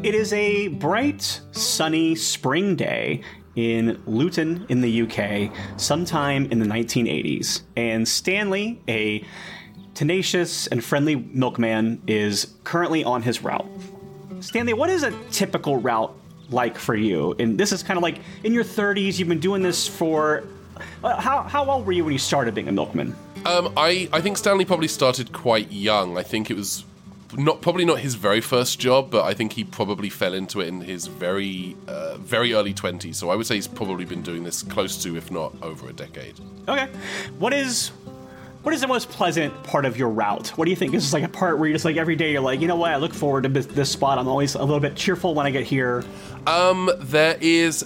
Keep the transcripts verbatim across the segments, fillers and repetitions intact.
It is a bright, sunny spring day in Luton in the U K, sometime in the nineteen eighties. And Stanley, a tenacious and friendly milkman, is currently on his route. Stanley, what is a typical route like for you? And this is kind of like in your thirties, you've been doing this for... Uh, how, how old were you when you started being a milkman? Um, I, I think Stanley probably started quite young. I think it was... Not probably not his very first job, but I think he probably fell into it in his very, uh, very early twenties. So I would say he's probably been doing this close to, if not over a decade. Okay. What is, what is the most pleasant part of your route? What do you think? Is this like a part where you're just like every day you're like, you know what? I look forward to this, this spot. I'm always a little bit cheerful when I get here. Um, there is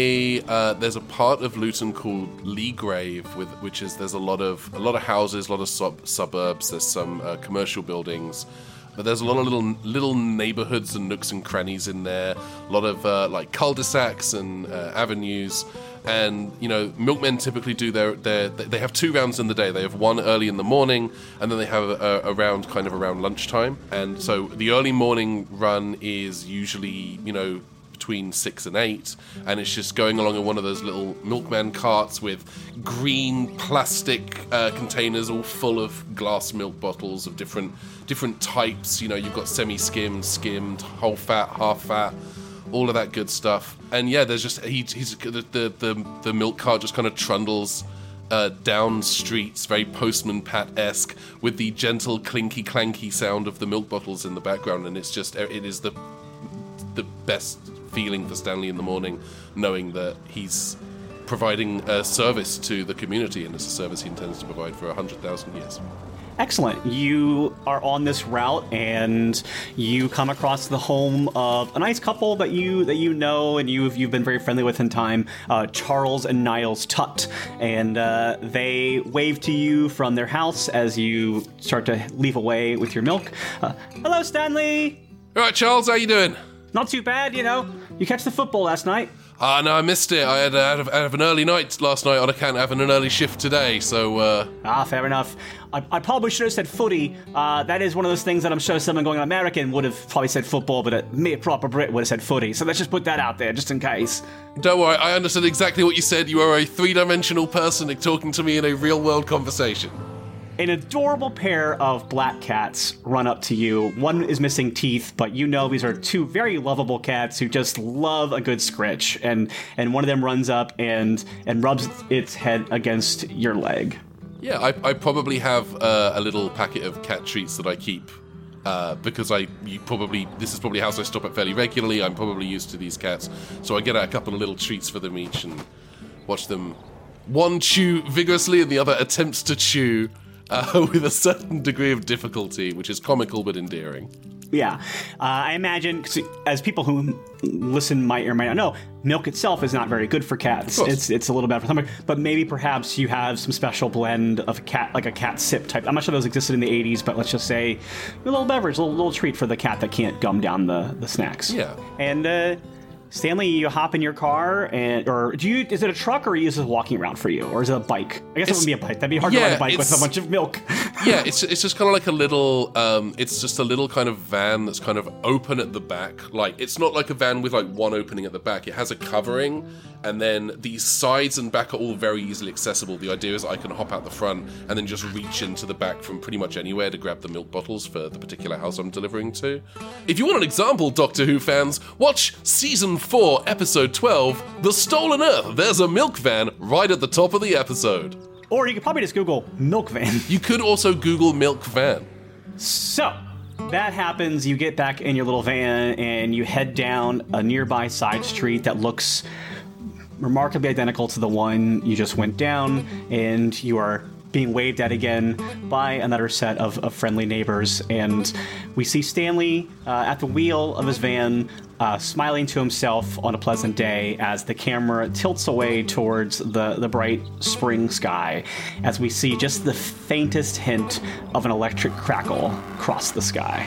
a uh, there's a part of Luton called Leagrave, with which is there's a lot of a lot of houses, a lot of sub- suburbs. There's some uh, commercial buildings. But there's a lot of little little neighborhoods and nooks and crannies in there. A lot of uh, like cul-de-sacs and uh, avenues. And, you know, milkmen typically do their, their... They have two rounds in the day. They have one early in the morning, and then they have a, a round kind of around lunchtime. And so the early morning run is usually, you know, between six and eight, and it's just going along in one of those little milkman carts with green plastic uh, containers all full of glass milk bottles of different different types. You know, you've got semi-skimmed, skimmed, whole fat, half fat, all of that good stuff. And yeah, there's just he, he's the, the the the milk cart just kind of trundles uh, down streets, very Postman Pat-esque, with the gentle clinky clanky sound of the milk bottles in the background, and it's just it is the the best feeling for Stanley in the morning, knowing that he's providing a service to the community, and it's a service he intends to provide for one hundred thousand years. Excellent. You are on this route, and you come across the home of a nice couple that you that you know, and you've you've been very friendly with in time, uh, Charles and Niles Tutt, and uh, they wave to you from their house as you start to leave away with your milk. Uh, Hello, Stanley. All right, Charles, how you doing? Not too bad, you know. You catch the football last night? Ah, uh, no, I missed it. I had, uh, had, a, had an early night last night on account of having an early shift today, so... Uh... Ah, fair enough. I, I probably should have said footy. Uh, that is one of those things that I'm sure someone going American would have probably said football, but a mere proper Brit would have said footy. So let's just put that out there, just in case. Don't worry, I understood exactly what you said. You are a three-dimensional person talking to me in a real-world conversation. An adorable pair of black cats run up to you. One is missing teeth, but you know these are two very lovable cats who just love a good scritch. And and one of them runs up and and rubs its head against your leg. Yeah, I, I probably have uh, a little packet of cat treats that I keep uh, because I you probably this is probably a house I stop at fairly regularly. I'm probably used to these cats, so I get out a couple of little treats for them each and watch them. One chew vigorously and the other attempts to chew. Uh, with a certain degree of difficulty, which is comical but endearing. Yeah. Uh, I imagine, 'cause as people who listen might or might not know, milk itself is not very good for cats. It's it's a little bad for stomach, but maybe perhaps you have some special blend of a cat, like a cat sip type. I'm not sure those existed in the eighties, but let's just say a little beverage, a little, little treat for the cat that can't gum down the, the snacks. Yeah. And, uh... Stanley, you hop in your car, and or do you? Is it a truck, or are you just walking around for you, or is it a bike? I guess it's, it wouldn't be a bike. That'd be hard yeah, to ride a bike with a bunch of milk. yeah, it's it's just kind of like a little. Um, it's just a little kind of van that's kind of open at the back. Like it's not like a van with like one opening at the back. It has a covering, and then the sides and back are all very easily accessible. The idea is I can hop out the front and then just reach into the back from pretty much anywhere to grab the milk bottles for the particular house I'm delivering to. If you want an example, Doctor Who fans, watch season four, episode twelve, The Stolen Earth. There's a milk van right at the top of the episode. Or you could probably just Google milk van. You could also Google milk van. So, that happens, you get back in your little van, and you head down a nearby side street that looks remarkably identical to the one you just went down, and you are being waved at again by another set of, of friendly neighbors. And we see Stanley uh, at the wheel of his van, uh, smiling to himself on a pleasant day as the camera tilts away towards the, the bright spring sky, as we see just the faintest hint of an electric crackle cross the sky.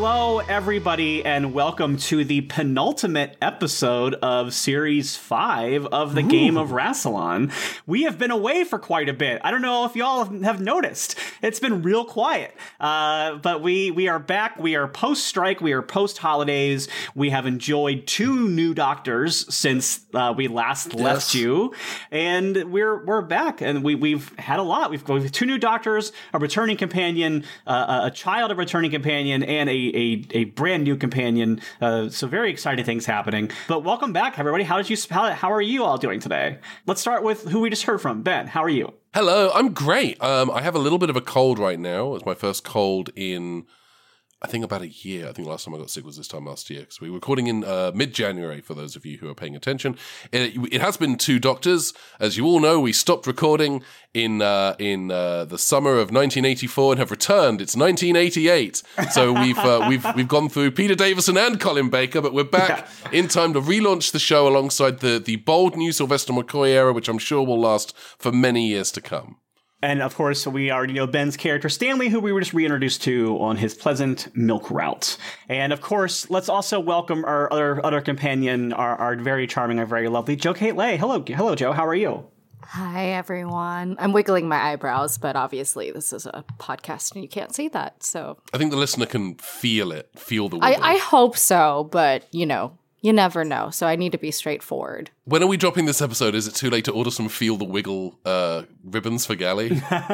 Hello, everybody, and welcome to the penultimate episode of Series five of the Ooh. Game of Rassilon. We have been away for quite a bit. I don't know if y'all have noticed. It's been real quiet. Uh, but we, we are back. We are post-strike. We are post-holidays. We have enjoyed two new doctors since uh, we last yes. left you. And we're we're back, and we, we've had a lot. We've got two new doctors, a returning companion, uh, a child of a returning companion, and a A, a brand new companion, uh, so very exciting things happening. But welcome back, everybody. How did you? How, how are you all doing today? Let's start with who we just heard from. Ben, how are you? Hello, I'm great. Um, I have a little bit of a cold right now. It's my first cold in, I think, about a year. I think the last time I got sick was this time last year, because we were recording in uh, mid-January, for those of you who are paying attention. It, it has been two doctors. As you all know, we stopped recording in uh, in uh, the summer of nineteen eighty-four and have returned. It's nineteen eighty-eight. So we've uh, we've we've gone through Peter Davison and Colin Baker, but we're back yeah. in time to relaunch the show alongside the, the bold new Sylvester McCoy era, which I'm sure will last for many years to come. And, of course, we already know Ben's character, Stanley, who we were just reintroduced to on his pleasant milk route. And, of course, let's also welcome our other other companion, our, our very charming, our very lovely Jo Kate Lay. Hello, hello, Jo. How are you? Hi, everyone. I'm wiggling my eyebrows, but obviously this is a podcast and you can't see that, so... I think the listener can feel it, feel the wiggle. I, I hope so, but, you know... You never know, so I need to be straightforward. When are we dropping this episode? Is it too late to order some Feel the Wiggle uh, ribbons for Gally?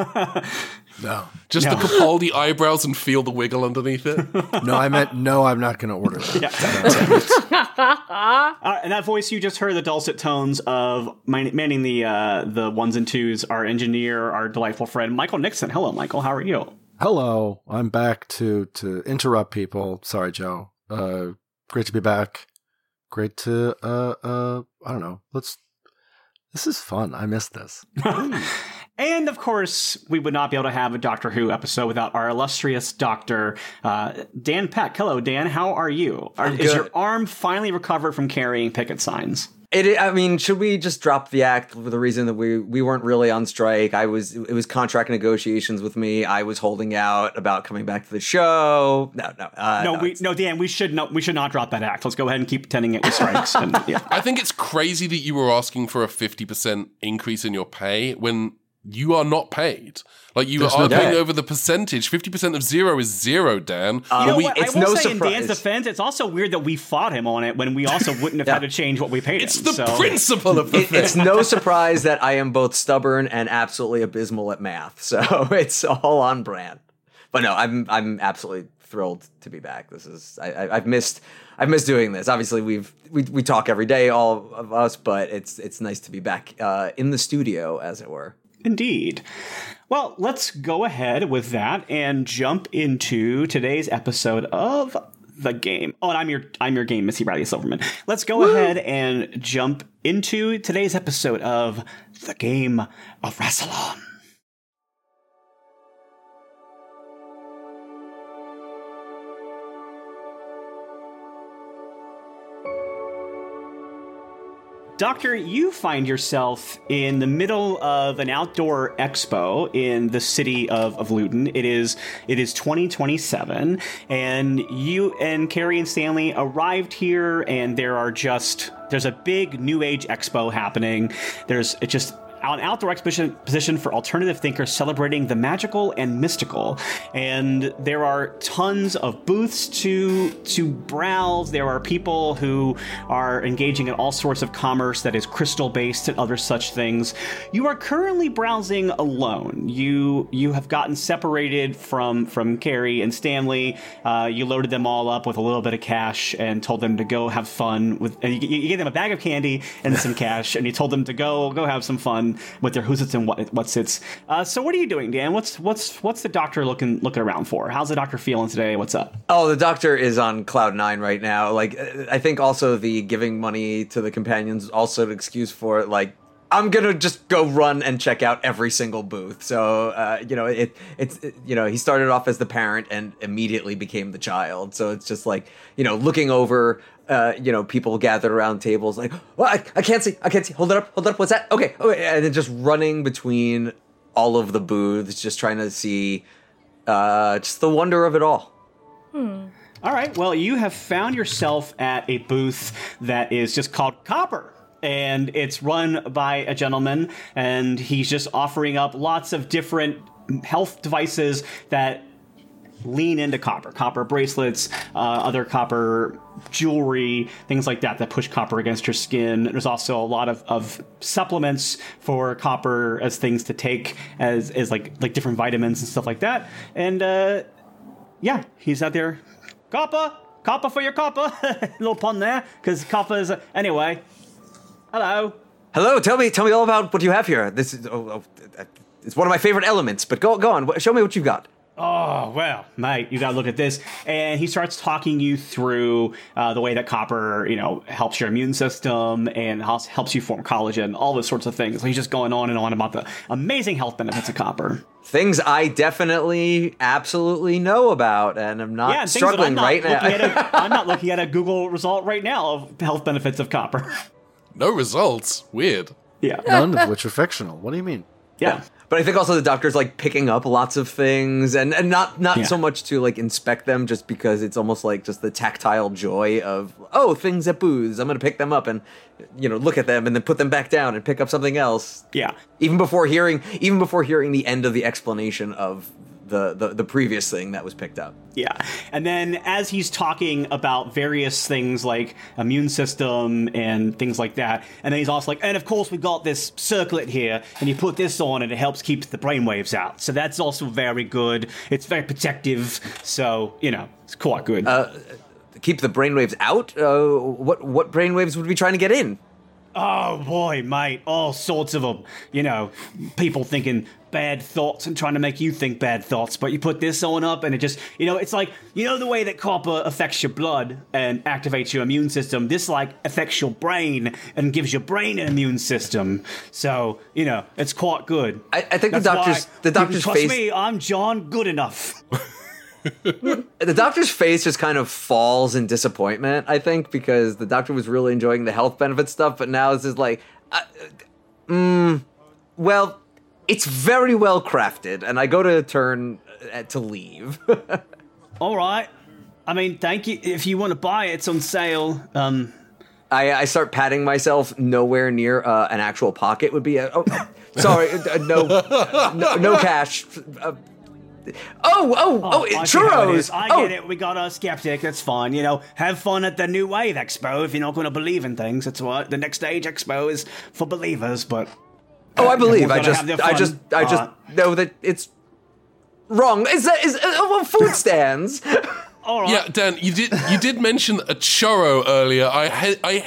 No. Just no. the Capaldi eyebrows and Feel the Wiggle underneath it? No, I meant, no, I'm not going to order that. Yeah. uh, and that voice you just heard, the dulcet tones of manning the, uh, the ones and twos, our engineer, our delightful friend, Michael Nixon. Hello, Michael. How are you? Hello. I'm back to, to interrupt people. Sorry, Jo. Uh, great to be back. Great to, uh, uh, I don't know, let's, this is fun. I missed this. And, of course, we would not be able to have a Doctor Who episode without our illustrious doctor, uh, Dan Peck. Hello, Dan. How are you? Are, is your arm finally recovered from carrying picket signs? It, I mean, should we just drop the act for the reason that we, we weren't really on strike? I was, it was contract negotiations with me. I was holding out about coming back to the show. No, no, uh, no, no, we, no, Dan, we should not, we should not drop that act. Let's go ahead and keep pretending it was strikes. And, yeah. I think it's crazy that you were asking for a fifty percent increase in your pay when you are not paid. Like, you There's are arguing no over the percentage. fifty percent of zero is zero, Dan. Um, you know we, what? It's I will no say, surprise. in Dan's defense, it's also weird that we fought him on it when we also wouldn't have yeah. had to change what we paid it's him. It's the so. principle of the it, thing. It's no surprise that I am both stubborn and absolutely abysmal at math. So it's all on brand. But no, I'm I'm absolutely thrilled to be back. This is I, I, I've missed I've missed doing this. Obviously, we've we we talk every day, all of us, but it's it's nice to be back uh, in the studio, as it were. Indeed. Well, let's go ahead with that and jump into today's episode of the game. Oh, and I'm your I'm your game, Missy Riley Silverman. Let's go Woo! ahead and jump into today's episode of the Game of Rassilon. Doctor, you find yourself in the middle of an outdoor expo in the city of, of Luton. It is it is twenty twenty-seven, and you and Carrie and Stanley arrived here, and there are just there's a big New Age expo happening. There's it just an outdoor exposition position for alternative thinkers celebrating the magical and mystical. And there are tons of booths to to browse. There are people who are engaging in all sorts of commerce that is crystal-based and other such things. You are currently browsing alone. You you have gotten separated from, from Carrie and Stanley. Uh, you loaded them all up with a little bit of cash and told them to go have fun. With, and you, you gave them a bag of candy and some cash, and you told them to go go have some fun with their who's-its and what, what's-its. Uh, so what are you doing, Dan? What's what's what's the doctor looking looking around for? How's the doctor feeling today? What's up? Oh, the doctor is on cloud nine right now. Like, I think also the giving money to the companions also an excuse for it. Like, I'm gonna just go run and check out every single booth. So, uh, you know, it it's it, you know, he started off as the parent and immediately became the child. So it's just like, you know, looking over. Uh, you know, people gathered around tables like, well, I, I can't see, I can't see. Hold it up, hold it up. What's that? Okay, okay. And then just running between all of the booths, just trying to see, uh, just the wonder of it all. Hmm. All right, well, you have found yourself at a booth that is just called Copper. And it's run by a gentleman, and he's just offering up lots of different health devices that lean into copper. Copper bracelets, uh, other copper jewelry, things like that that push copper against your skin. There's also a lot of, of supplements for copper as things to take, as, as like, like different vitamins and stuff like that. And uh, yeah, he's out there. Copper! Copper for your copper! Little pun there, because copper is... Uh, anyway... Hello. Hello. Tell me, tell me all about what you have here. This is, oh, oh, it's one of my favorite elements. But go, go on. Show me what you've got. Oh well, mate, you gotta look at this. And he starts talking you through uh, the way that copper, you know, helps your immune system and helps you form collagen, all those sorts of things. So he's just going on and on about the amazing health benefits of copper. Things I definitely, absolutely know about, and I'm not yeah, and struggling I'm not right now. a, I'm not looking at a Google result right now of health benefits of copper. No results. Weird. Yeah. None of which are fictional. What do you mean? Yeah. But I think also the doctor's like picking up lots of things, and, and not not Yeah. so much to like inspect them, just because it's almost like just the tactile joy of, oh, things at booths. I'm going to pick them up and, you know, look at them and then put them back down and pick up something else. Yeah. Even before hearing, even before hearing the end of the explanation of the, the, the previous thing that was picked up. Yeah. And then as he's talking about various things like immune system and things like that, and then he's also like, and of course we've got this circlet here, and you put this on and it helps keep the brainwaves out. So that's also very good. It's very protective. So, you know, it's quite good. Uh, keep the brainwaves out? Uh, what, what brainwaves would we be trying to get in? Oh boy, mate, all sorts of them. You know, people thinking bad thoughts and trying to make you think bad thoughts, but you put this on up and it just, you know, it's like, you know the way that copper affects your blood and activates your immune system, this like affects your brain and gives your brain an immune system. So, you know, it's quite good. I, I think That's the doctor's why the you can doctor's trust face. me, I'm John Goodenough. The doctor's face just kind of falls in disappointment, I think, because the doctor was really enjoying the health benefit stuff, but now it's just like, uh, mm, well, it's very well crafted, and I go to turn uh, to leave. All right. I mean, thank you. If you want to buy it, it's on sale. Um, I, I start patting myself. Nowhere near uh, an actual pocket would be. A, oh, sorry, uh, no, no, no cash. Uh, Oh, oh, oh, I it, see how it churros! is. I oh. get it. We got a skeptic. That's fine. You know, have fun at the New Wave Expo if you're not going to believe in things. That's what the Next Stage Expo is for believers. But Oh, I believe. I everyone's just, gotta have their I fun. just, I just Uh, know that it's wrong. Is that is uh, well, food stands? all right. Yeah, Dan, you did you did mention a churro earlier. I ha- I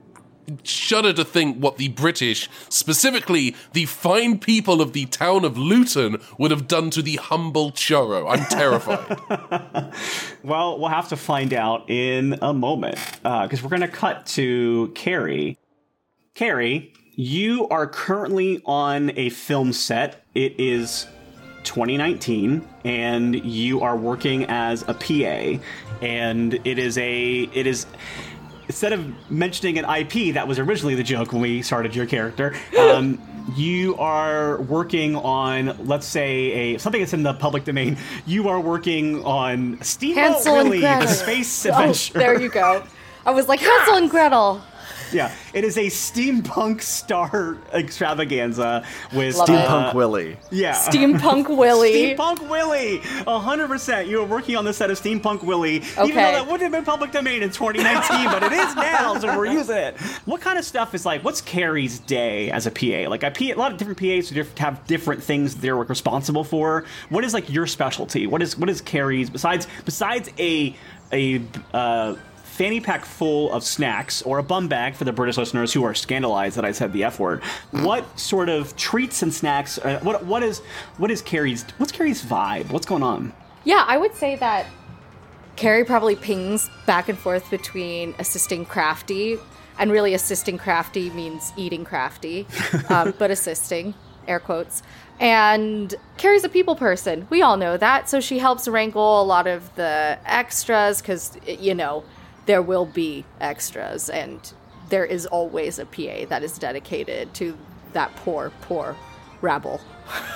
shudder to think what the British, specifically the fine people of the town of Luton, would have done to the humble churro. I'm terrified. Well, we'll have to find out in a moment because we're going to cut to Carrie. Carrie, you are currently on a film set. It is twenty nineteen, and you are working as a P A. And it is a it is. Instead of mentioning an I P, that was originally the joke when we started your character. Um, you are working on, let's say, a something that's in the public domain. You are working on Steamboat Hansel and Willie, Gretel. the space Oh, adventure. there you go. I was like, Hansel and Gretel. Yeah, it is a steampunk star extravaganza with Love it. Steampunk uh, Willie. Yeah, Steampunk Willie. Steampunk Willie, a hundred percent. You were working on the set of Steampunk Willie, even though Okay. that wouldn't have been public domain in twenty nineteen, but it is now, so we're using it. What kind of stuff is like? What's Carrie's day as a P A? Like, a, P A, a lot of different P As have different things they're responsible for. What is like your specialty? What is what is Carrie's besides besides a a uh, fanny pack full of snacks, or a bum bag for the British listeners who are scandalized that I said the F word? What sort of treats and snacks? Uh, what what is what is Carrie's? What's Carrie's vibe? What's going on? Yeah, I would say that Carrie probably pings back and forth between assisting Crafty, and really assisting Crafty means eating Crafty, um, but assisting, air quotes. And Carrie's a people person. We all know that. So she helps wrangle a lot of the extras because, you know, there will be extras, and there is always a P A that is dedicated to that poor, poor rabble.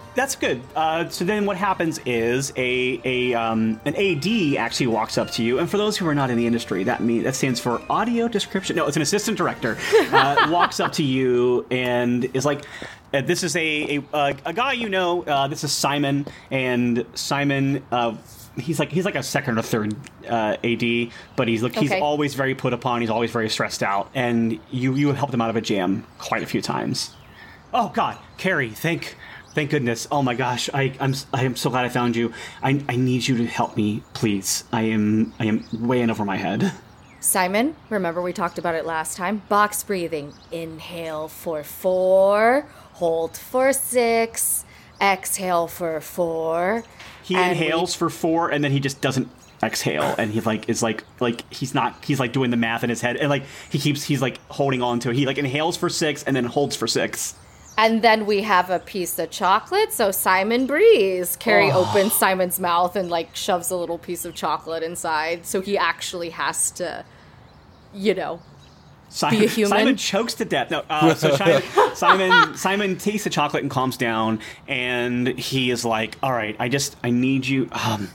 That's good. Uh, so then what happens is a a um, an A D actually walks up to you, and for those who are not in the industry, that mean that stands for audio description. No, it's an assistant director. Uh, walks up to you and is like, uh, "This is a a, a guy you know. Uh, this is Simon, and Simon." Uh, He's like he's like a second or third uh, A D, but he's look he's Okay. always very put upon. He's always very stressed out, and you you have helped him out of a jam quite a few times. Oh God, Carrie, thank thank goodness. Oh my gosh, I I'm I am so glad I found you. I I need you to help me, please. I am I am way in over my head. Simon, remember we talked about it last time? Box breathing. Inhale for four, hold for six, exhale for four. He and inhales for four, and then he just doesn't exhale, and he like is like like he's not he's like doing the math in his head, and like he keeps he's like holding on to it. He like inhales for six and then holds for six. And then we have a piece of chocolate, so Simon breathes. Carrie Oh. opens Simon's mouth and like shoves a little piece of chocolate inside, so he actually has to, you know, Simon, be a human. Simon chokes to death. No, uh, so Simon, Simon Simon tastes the chocolate and calms down, and he is like, "All right, I just I need you." Um,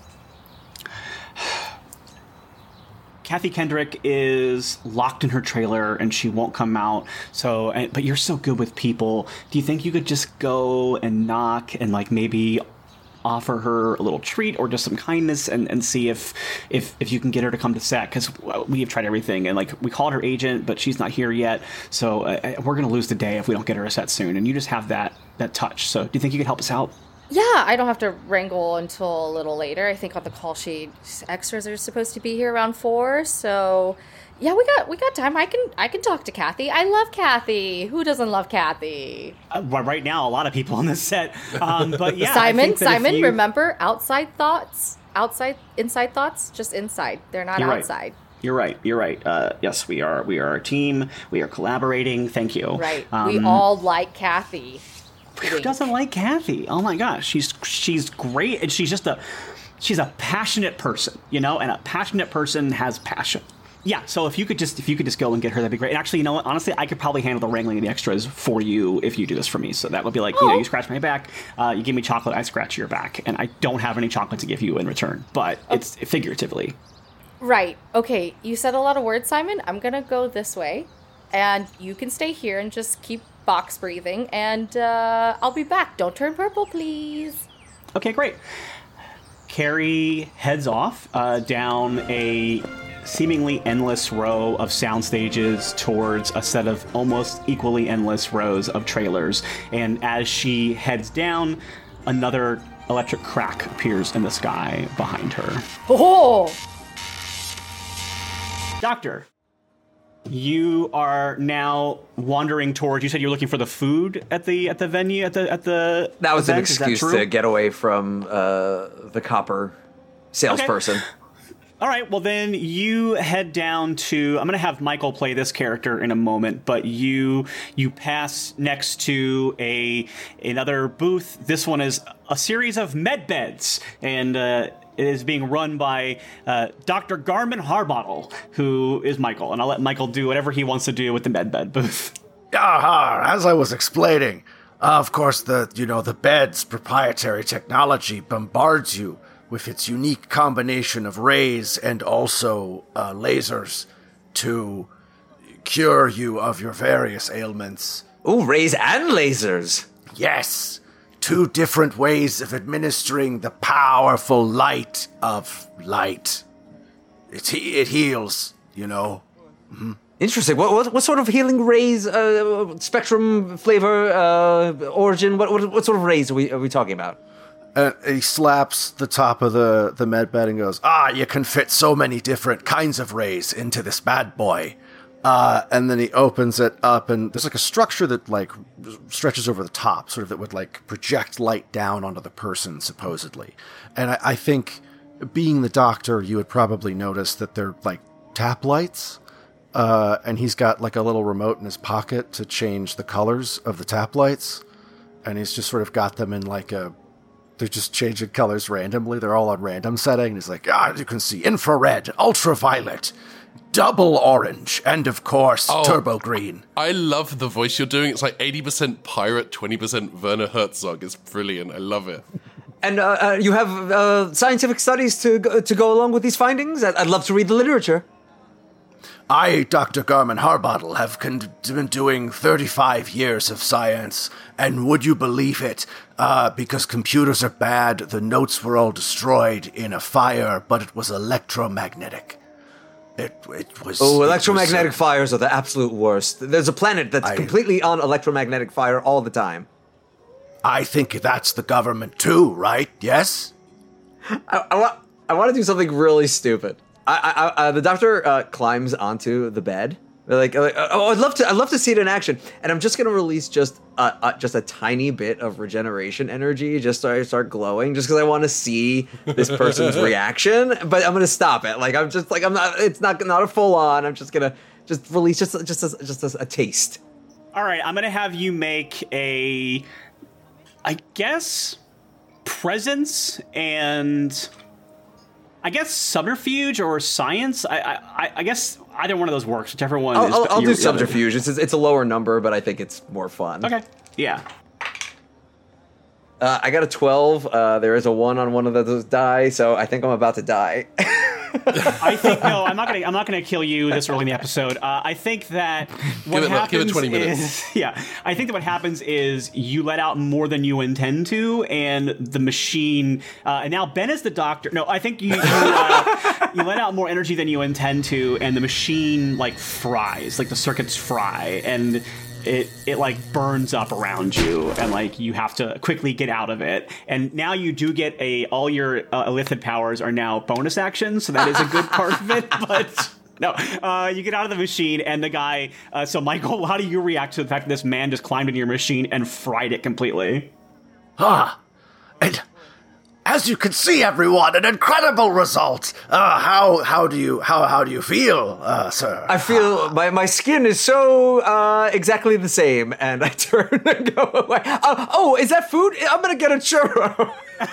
Kathy Kendrick is locked in her trailer and she won't come out. So, and, but you're so good with people. Do you think you could just go and knock and like maybe offer her a little treat or just some kindness and, and see if, if if you can get her to come to set? Because we have tried everything, and like we called her agent, but she's not here yet. So uh, we're gonna lose the day if we don't get her a set soon. And you just have that that touch. So do you think you could help us out? Yeah, I don't have to wrangle until a little later. I think on the call sheet, extras are supposed to be here around four. So, yeah, we got we got time. I can I can talk to Kathy. I love Kathy. Who doesn't love Kathy? Uh, well, right now, a lot of people on this set. Um, but yeah, I Simon, think that if Simon, you- remember outside thoughts, outside, inside thoughts, just inside. They're not You're right. outside. You're right. You're right. Uh, yes, we are. We are a team. We are collaborating. Thank you. Right. Um, we all like Kathy. Who doesn't like Kathy? Oh my gosh, she's she's great, and she's just a she's a passionate person, you know, and a passionate person has passion. Yeah, so if you could just if you could just go and get her, that'd be great. And actually, you know what? Honestly, I could probably handle the wrangling of the extras for you if you do this for me. So that would be like, you know, Oh. you scratch my back, uh, you give me chocolate, I scratch your back, and I don't have any chocolate to give you in return, but it's figuratively. Right. Okay. You said a lot of words, Simon. I'm gonna go this way, and you can stay here and just keep box breathing, and uh, I'll be back. Don't turn purple, please. Okay, great. Carrie heads off uh, down a seemingly endless row of sound stages towards a set of almost equally endless rows of trailers. And as she heads down, another electric crack appears in the sky behind her. Oh. Doctor, you are now wandering towards. You said you were looking for the food at the at the venue at the at the. That was an event. Is that excuse true? to get away from uh, the copper salesperson. All right, well then you head down to. I'm going to have Michael play this character in a moment, but you you pass next to a another booth. This one is a series of med beds, and uh, it is being run by uh, Doctor Garmin Harbottle, who is Michael, and I'll let Michael do whatever he wants to do with the med bed booth. Aha, as I was explaining, uh, of course, the, you know, the bed's proprietary technology bombards you with its unique combination of rays and also uh, lasers to cure you of your various ailments. Ooh, rays and lasers. Yes, two different ways of administering the powerful light of light. It, he- it heals, you know. Interesting. What, what what sort of healing rays, uh, spectrum, flavor, uh, origin? What, what what sort of rays are we are we talking about? And he slaps the top of the, the med bed and goes, ah, you can fit so many different kinds of rays into this bad boy. Uh, and then he opens it up, and there's like a structure that like stretches over the top, sort of that would like project light down onto the person, supposedly. And I, I think, being the doctor, you would probably notice that they're like tap lights. Uh, and he's got like a little remote in his pocket to change the colors of the tap lights. And he's just sort of got them in like a, they're just changing colors randomly. They're all on random setting. And he's like, ah, you can see infrared, ultraviolet, double orange, and of course, Oh. turbo green. I love the voice you're doing. It's like eighty percent pirate, twenty percent Werner Herzog. It's brilliant. I love it. And uh, uh, you have uh, scientific studies to go, to go along with these findings? I'd, I'd love to read the literature. I, Doctor Garman Harbottle, have con- been doing thirty-five years of science, and would you believe it, uh, because computers are bad, the notes were all destroyed in a fire, but it was electromagnetic. It, it was... Oh, it electromagnetic was, uh, fires are the absolute worst. There's a planet that's I- completely on electromagnetic fire all the time. I think that's the government too, right? Yes? I, I, wa- I want to do something really stupid. I, I, I, the doctor uh, climbs onto the bed. They're like, like, oh, I'd love to, I'd love to see it in action. And I'm just gonna release just, a, a, just a tiny bit of regeneration energy, just so I start glowing, just because I want to see this person's reaction. But I'm gonna stop it. Like I'm just like I'm not. It's not not a full on. I'm just gonna just release just just a, just a, a taste. All right, I'm gonna have you make a, I guess, presence and, I guess, subterfuge or science. I I, I guess either one of those works, whichever one. I'll, is, I'll, I'll you- do subterfuge. It's it's a lower number, but I think it's more fun. Okay. Yeah. Uh, I got a twelve. Uh, there is a one on one of those die, so I think I'm about to die. I think no. I'm not gonna. I'm not gonna kill you this early in the episode. Uh, I think that what Give it- happens give it twenty minutes. is yeah. I think that what happens is you let out more than you intend to, and the machine. Uh, and now Ben is the doctor. No, I think you you, uh, you let out more energy than you intend to, and the machine like fries, like the circuits fry, and. It it like burns up around you, and like you have to quickly get out of it. And now you do get a all your uh, illithid powers are now bonus actions, so that is a good part of it. But no, uh, you get out of the machine, and the guy. Uh, so Michael, how do you react to the fact that this man just climbed into your machine and fried it completely? Ah, and as you can see, everyone, an incredible result. Uh, how how do you how how do you feel, uh, sir? I feel my, my skin is so uh, exactly the same, and I turn and go away. Uh, oh, is that food? I'm gonna get a churro.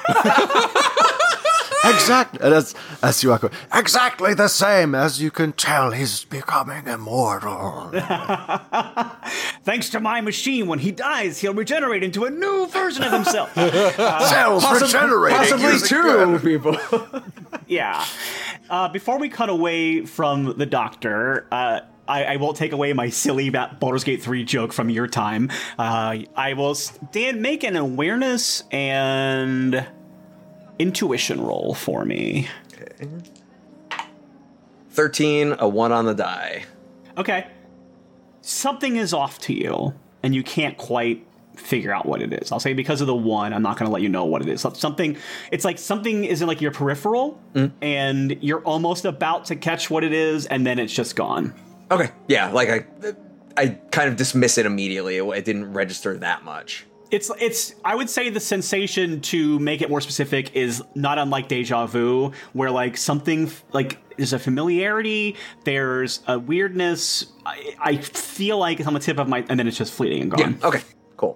Exactly, and as as you walk away, exactly the same. As you can tell, he's becoming immortal. Thanks to my machine, when he dies, he'll regenerate into a new version of himself. Cells regenerating. Possibly using two good- people. Yeah. Uh, before we cut away from the doctor, uh, I, I won't take away my silly about Baldur's Gate three joke from your time. Uh, I will, Dan, make an awareness and intuition roll for me. Okay. Thirteen, a one on the die. Okay. Something is off to you, and you can't quite figure out what it is. I'll say because of the one, I'm not going to let you know what it is. Something, it's like something is in like your peripheral, mm. and you're almost about to catch what it is, and then it's just gone. Okay, yeah, like I, I kind of dismiss it immediately. It, it didn't register that much. It's, it's, I would say the sensation, to make it more specific, is not unlike deja vu, where like something, like there's a familiarity, there's a weirdness. I, I feel like it's on the tip of my, and then it's just fleeting and gone. Yeah, okay, cool.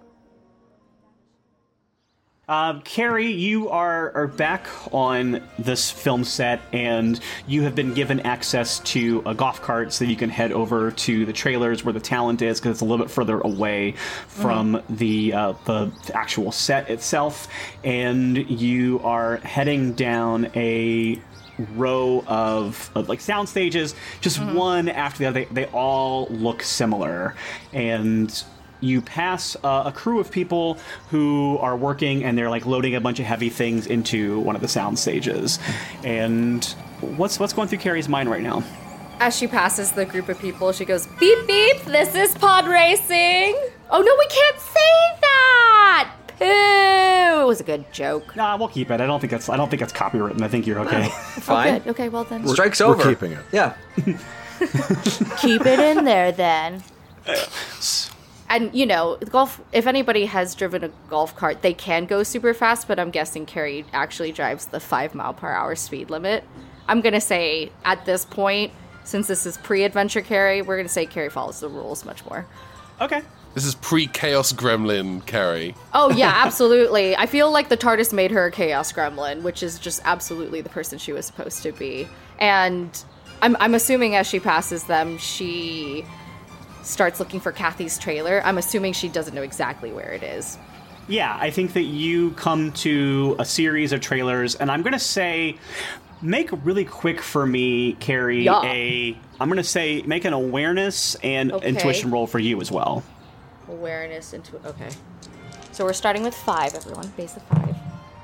Uh, Carrie, you are, are back on this film set, and you have been given access to a golf cart so that you can head over to the trailers where the talent is, because it's a little bit further away from mm-hmm. the uh, the actual set itself. And you are heading down a row of, of like sound stages, just mm-hmm. one after the other. They, they all look similar, and you pass uh, a crew of people who are working, and they're like loading a bunch of heavy things into one of the sound stages. And what's what's going through Carrie's mind right now? As she passes the group of people, she goes, beep, beep, this is pod racing. Oh, no, we can't say that. Pooh. It was a good joke. Nah, we'll keep it. I don't think that's I don't think that's copywritten. I think you're okay. Fine. Oh, good. Okay, well then. Strike's We're over. keeping it. Yeah. Keep it in there then. And, you know, golf, if anybody has driven a golf cart, they can go super fast, but I'm guessing Carrie actually drives the five mile per hour speed limit. I'm going to say, at this point, since this is pre-adventure Carrie, we're going to say Carrie follows the rules much more. Okay. This is pre-Chaos Gremlin Carrie. Oh, yeah, absolutely. I feel like the TARDIS made her a Chaos Gremlin, which is just absolutely the person she was supposed to be. And I'm I'm assuming as she passes them, she starts looking for Kathy's trailer. I'm assuming she doesn't know exactly where it is. Yeah, I think that you come to a series of trailers, and I'm going to say, make really quick for me, Carrie, yeah. a, I'm going to say, make an awareness and okay. intuition roll for you as well. Awareness, into okay. So we're starting with five, everyone. Base of five.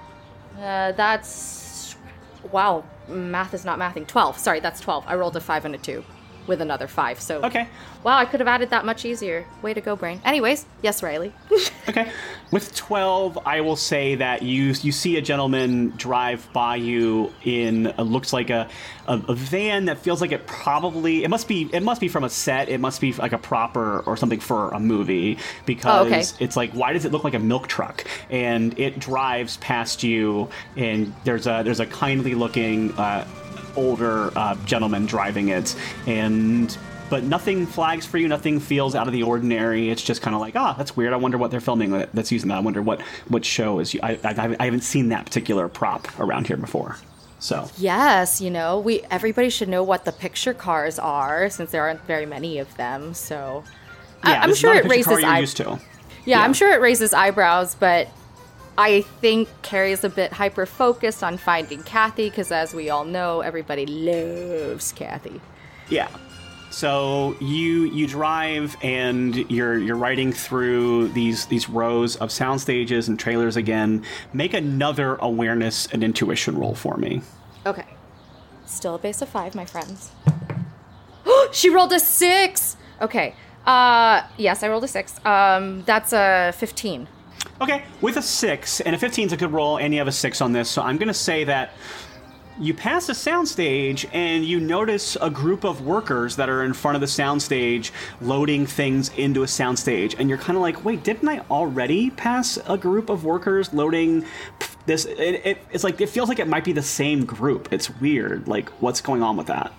Uh, that's, wow, math is not mathing. twelve, sorry, that's twelve. I rolled a five and a two with another five, so. Okay. Wow, I could have added that much easier. Way to go, brain. Anyways, yes, Riley. Okay. With twelve, I will say that you you see a gentleman drive by you in uh, looks like a, a a van that feels like it probably it must be it must be from a set. It must be like a proper or something for a movie because Oh, okay. it's like, why does it look like a milk truck? And it drives past you, and there's a there's a kindly looking uh, older uh, gentleman driving it, and. But nothing flags for you, nothing feels out of the ordinary. It's just kind of like, ah, that's weird. I wonder what they're filming that's using that. I wonder what, what show is... I, I, I haven't seen that particular prop around here before. So Yes, you know, we everybody should know what the picture cars are since there aren't very many of them. So I, yeah, I'm this is sure not a it picture car raises you're eye- used to. Yeah, Yeah. I'm sure it raises eyebrows, but I think Carrie's a bit hyper-focused on finding Kathy because, as we all know, everybody loves Kathy. Yeah. So you you drive and you're you're riding through these these rows of sound stages and trailers again. Make another awareness and intuition roll for me. Okay. Still a base of five, my friends. She rolled a six! Okay. Uh, yes, I rolled a six. Um, that's a fifteen. Okay, with a six, and a fifteen is a good roll, and you have a six on this, so I'm going to say that you pass a soundstage, and you notice a group of workers that are in front of the soundstage loading things into a soundstage, and you're kind of like, wait, didn't I already pass a group of workers loading this? It, it, it's like, it feels like it might be the same group. It's weird. Like, what's going on with that?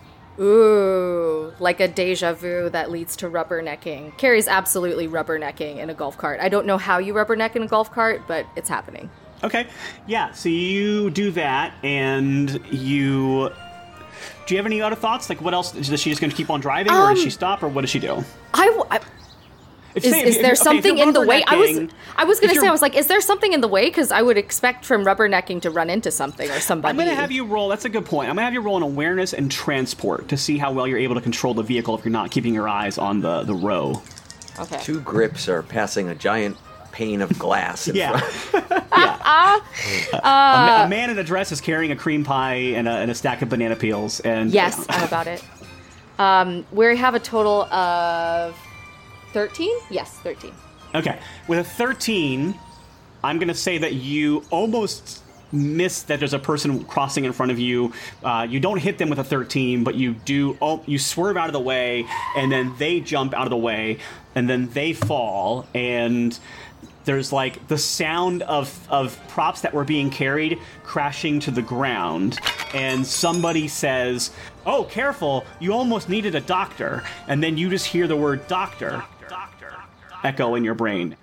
Ooh, like a deja vu that leads to rubbernecking. Carrie's absolutely rubbernecking in a golf cart. I don't know how you rubberneck in a golf cart, but it's happening. Okay, yeah, so you do that, and you... Do you have any other thoughts? Like, what else? Is she just going to keep on driving, or Um, does she stop, or what does she do? I... w- I- If, Is, say, if- is if- there okay, if something you're in the way? I was rubbernecking- I was gonna if say you're- I was like, is there something in the way? Because I would expect from rubbernecking to run into something or somebody. I'm going to have you roll, that's a good point. I'm going to have you roll an awareness and transport to see how well you're able to control the vehicle if you're not keeping your eyes on the, the row. Okay. Two grips are passing a giant pane of glass in Yeah. front. yeah. a, ma- a man in a dress is carrying a cream pie and a, and a stack of banana peels. And Yes, I'm about it. Um, we have a total of thirteen. Yes, thirteen. Okay. With a thirteen, I'm going to say that you almost miss that there's a person crossing in front of you. Uh, you don't hit them with a thirteen, but you do. Oh, you swerve out of the way, and then they jump out of the way, and then they fall, and there's like the sound of, of props that were being carried crashing to the ground, and somebody says, "Oh, careful, you almost needed a doctor," and then you just hear the word doctor echo in your brain.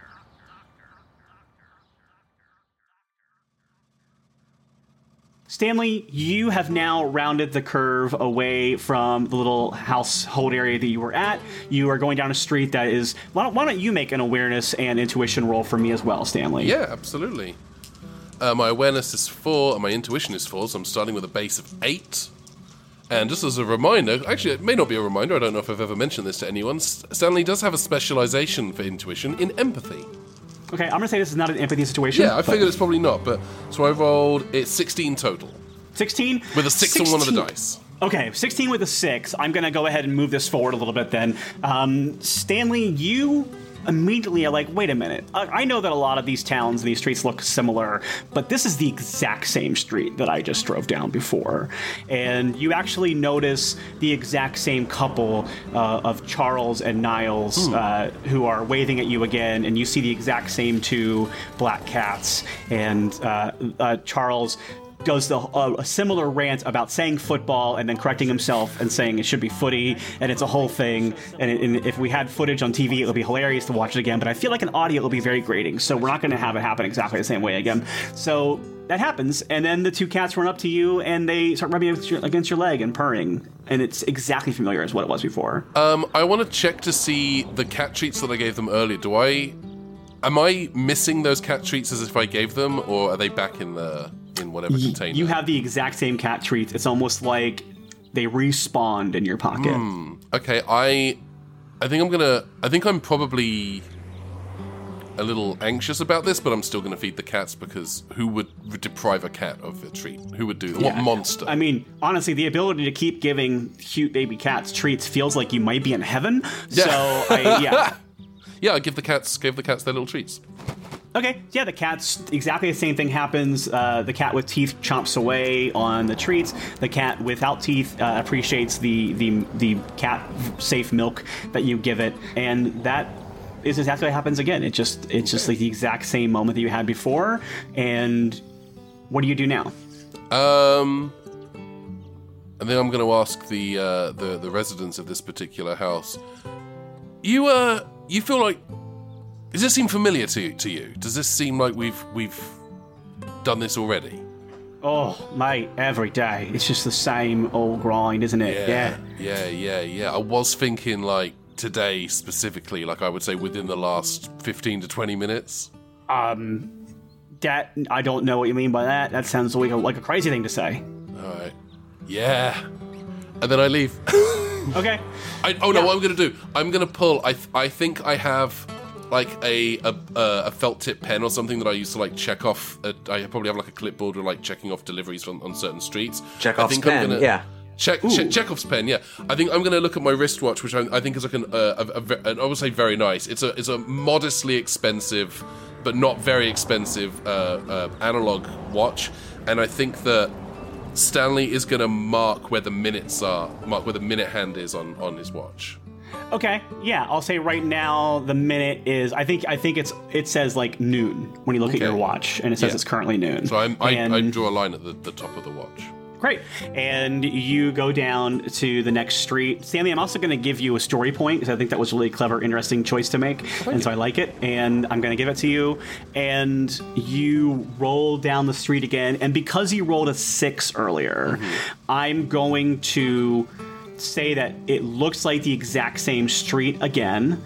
Stanley, you have now rounded the curve away from the little household area that you were at. You are going down a street that is... Why don't, why don't you make an awareness and intuition roll for me as well, Stanley? Yeah, absolutely. Uh, my awareness is four, and my intuition is four, so I'm starting with a base of eight. And just as a reminder, actually, it may not be a reminder, I don't know if I've ever mentioned this to anyone, Stanley does have a specialization for intuition in empathy. Okay, I'm going to say this is not an empathy situation. Yeah, I but- figured it's probably not, but so I rolled, it's sixteen total. sixteen? With a six on one of the sixteen. dice. Okay, sixteen with a six. I'm going to go ahead and move this forward a little bit then. Um, Stanley, you immediately are like, wait a minute. I, I know that a lot of these towns and these streets look similar, but this is the exact same street that I just drove down before. And you actually notice the exact same couple uh, of Charles and Niles uh, who are waving at you again, and you see the exact same two black cats. And uh, uh, Charles does the, uh, a similar rant about saying football and then correcting himself and saying it should be footy, and it's a whole thing. And, it, and if we had footage on T V, it would be hilarious to watch it again. But I feel like an audio will be very grating, so we're not going to have it happen exactly the same way again. So that happens, and then the two cats run up to you and they start rubbing against your, against your leg and purring. and it's exactly familiar as what it was before. Um, I want to check to see the cat treats that I gave them earlier. Do I... Am I missing those cat treats as if I gave them, or are they back in the in whatever Y- container? You have the exact same cat treats. It's almost like they respawned in your pocket. Mm, okay, I... I think I'm gonna... I think I'm probably... a little anxious about this, but I'm still going to feed the cats because who would deprive a cat of a treat? Who would do that? Yeah. What monster? I mean, honestly, the ability to keep giving cute baby cats treats feels like you might be in heaven. Yeah. So, I, yeah. yeah, I give the cats give the cats their little treats. Okay, yeah, the cat's exactly the same thing happens. Uh, the cat with teeth chomps away on the treats. The cat without teeth uh, appreciates the, the the cat safe milk that you give it, and that is exactly what happens again. It just it's okay. just like the exact same moment that you had before. And what do you do now? Um, and then I'm going to ask the uh, the the residents of this particular house. You uh, you feel like does this seem familiar to to you? Does this seem like we've we've done this already? Oh, mate, every day. It's just the same old grind, isn't it? Yeah, yeah, yeah, yeah. yeah. I was thinking like. Today specifically, like I would say within the last fifteen to twenty minutes. Um, that, I don't know what you mean by that. That sounds like a, like a crazy thing to say. Alright. Yeah. And then I leave. Okay. I, oh no, yeah. what I'm going to do, I'm going to pull, I I think I have like a, a a felt tip pen or something that I used to like check off. A, I probably have like a clipboard or like checking off deliveries on, on certain streets. Chekhov's I think pen, I'm gonna, yeah. Check, che- Chekhov's pen, yeah. I think I'm going to look at my wristwatch, which I, I think is like an, uh, a, a, a, I would say very nice. It's a, it's a modestly expensive, but not very expensive uh, uh, analog watch, and I think that Stanley is going to mark where the minutes are, mark where the minute hand is on, on his watch. Okay, yeah, I'll say right now the minute is. I think I think it's it says like noon when you look okay. at your watch, and it says yeah. it's currently noon. So I'm, I, and... I draw a line at the, the top of the watch. Great. And you go down to the next street. Stanley, I'm also going to give you a story point because I think that was a really clever, interesting choice to make. Oh, and so I like it. And I'm going to give it to you. And you roll down the street again. And because you rolled a six earlier, mm-hmm. I'm going to say that it looks like the exact same street again.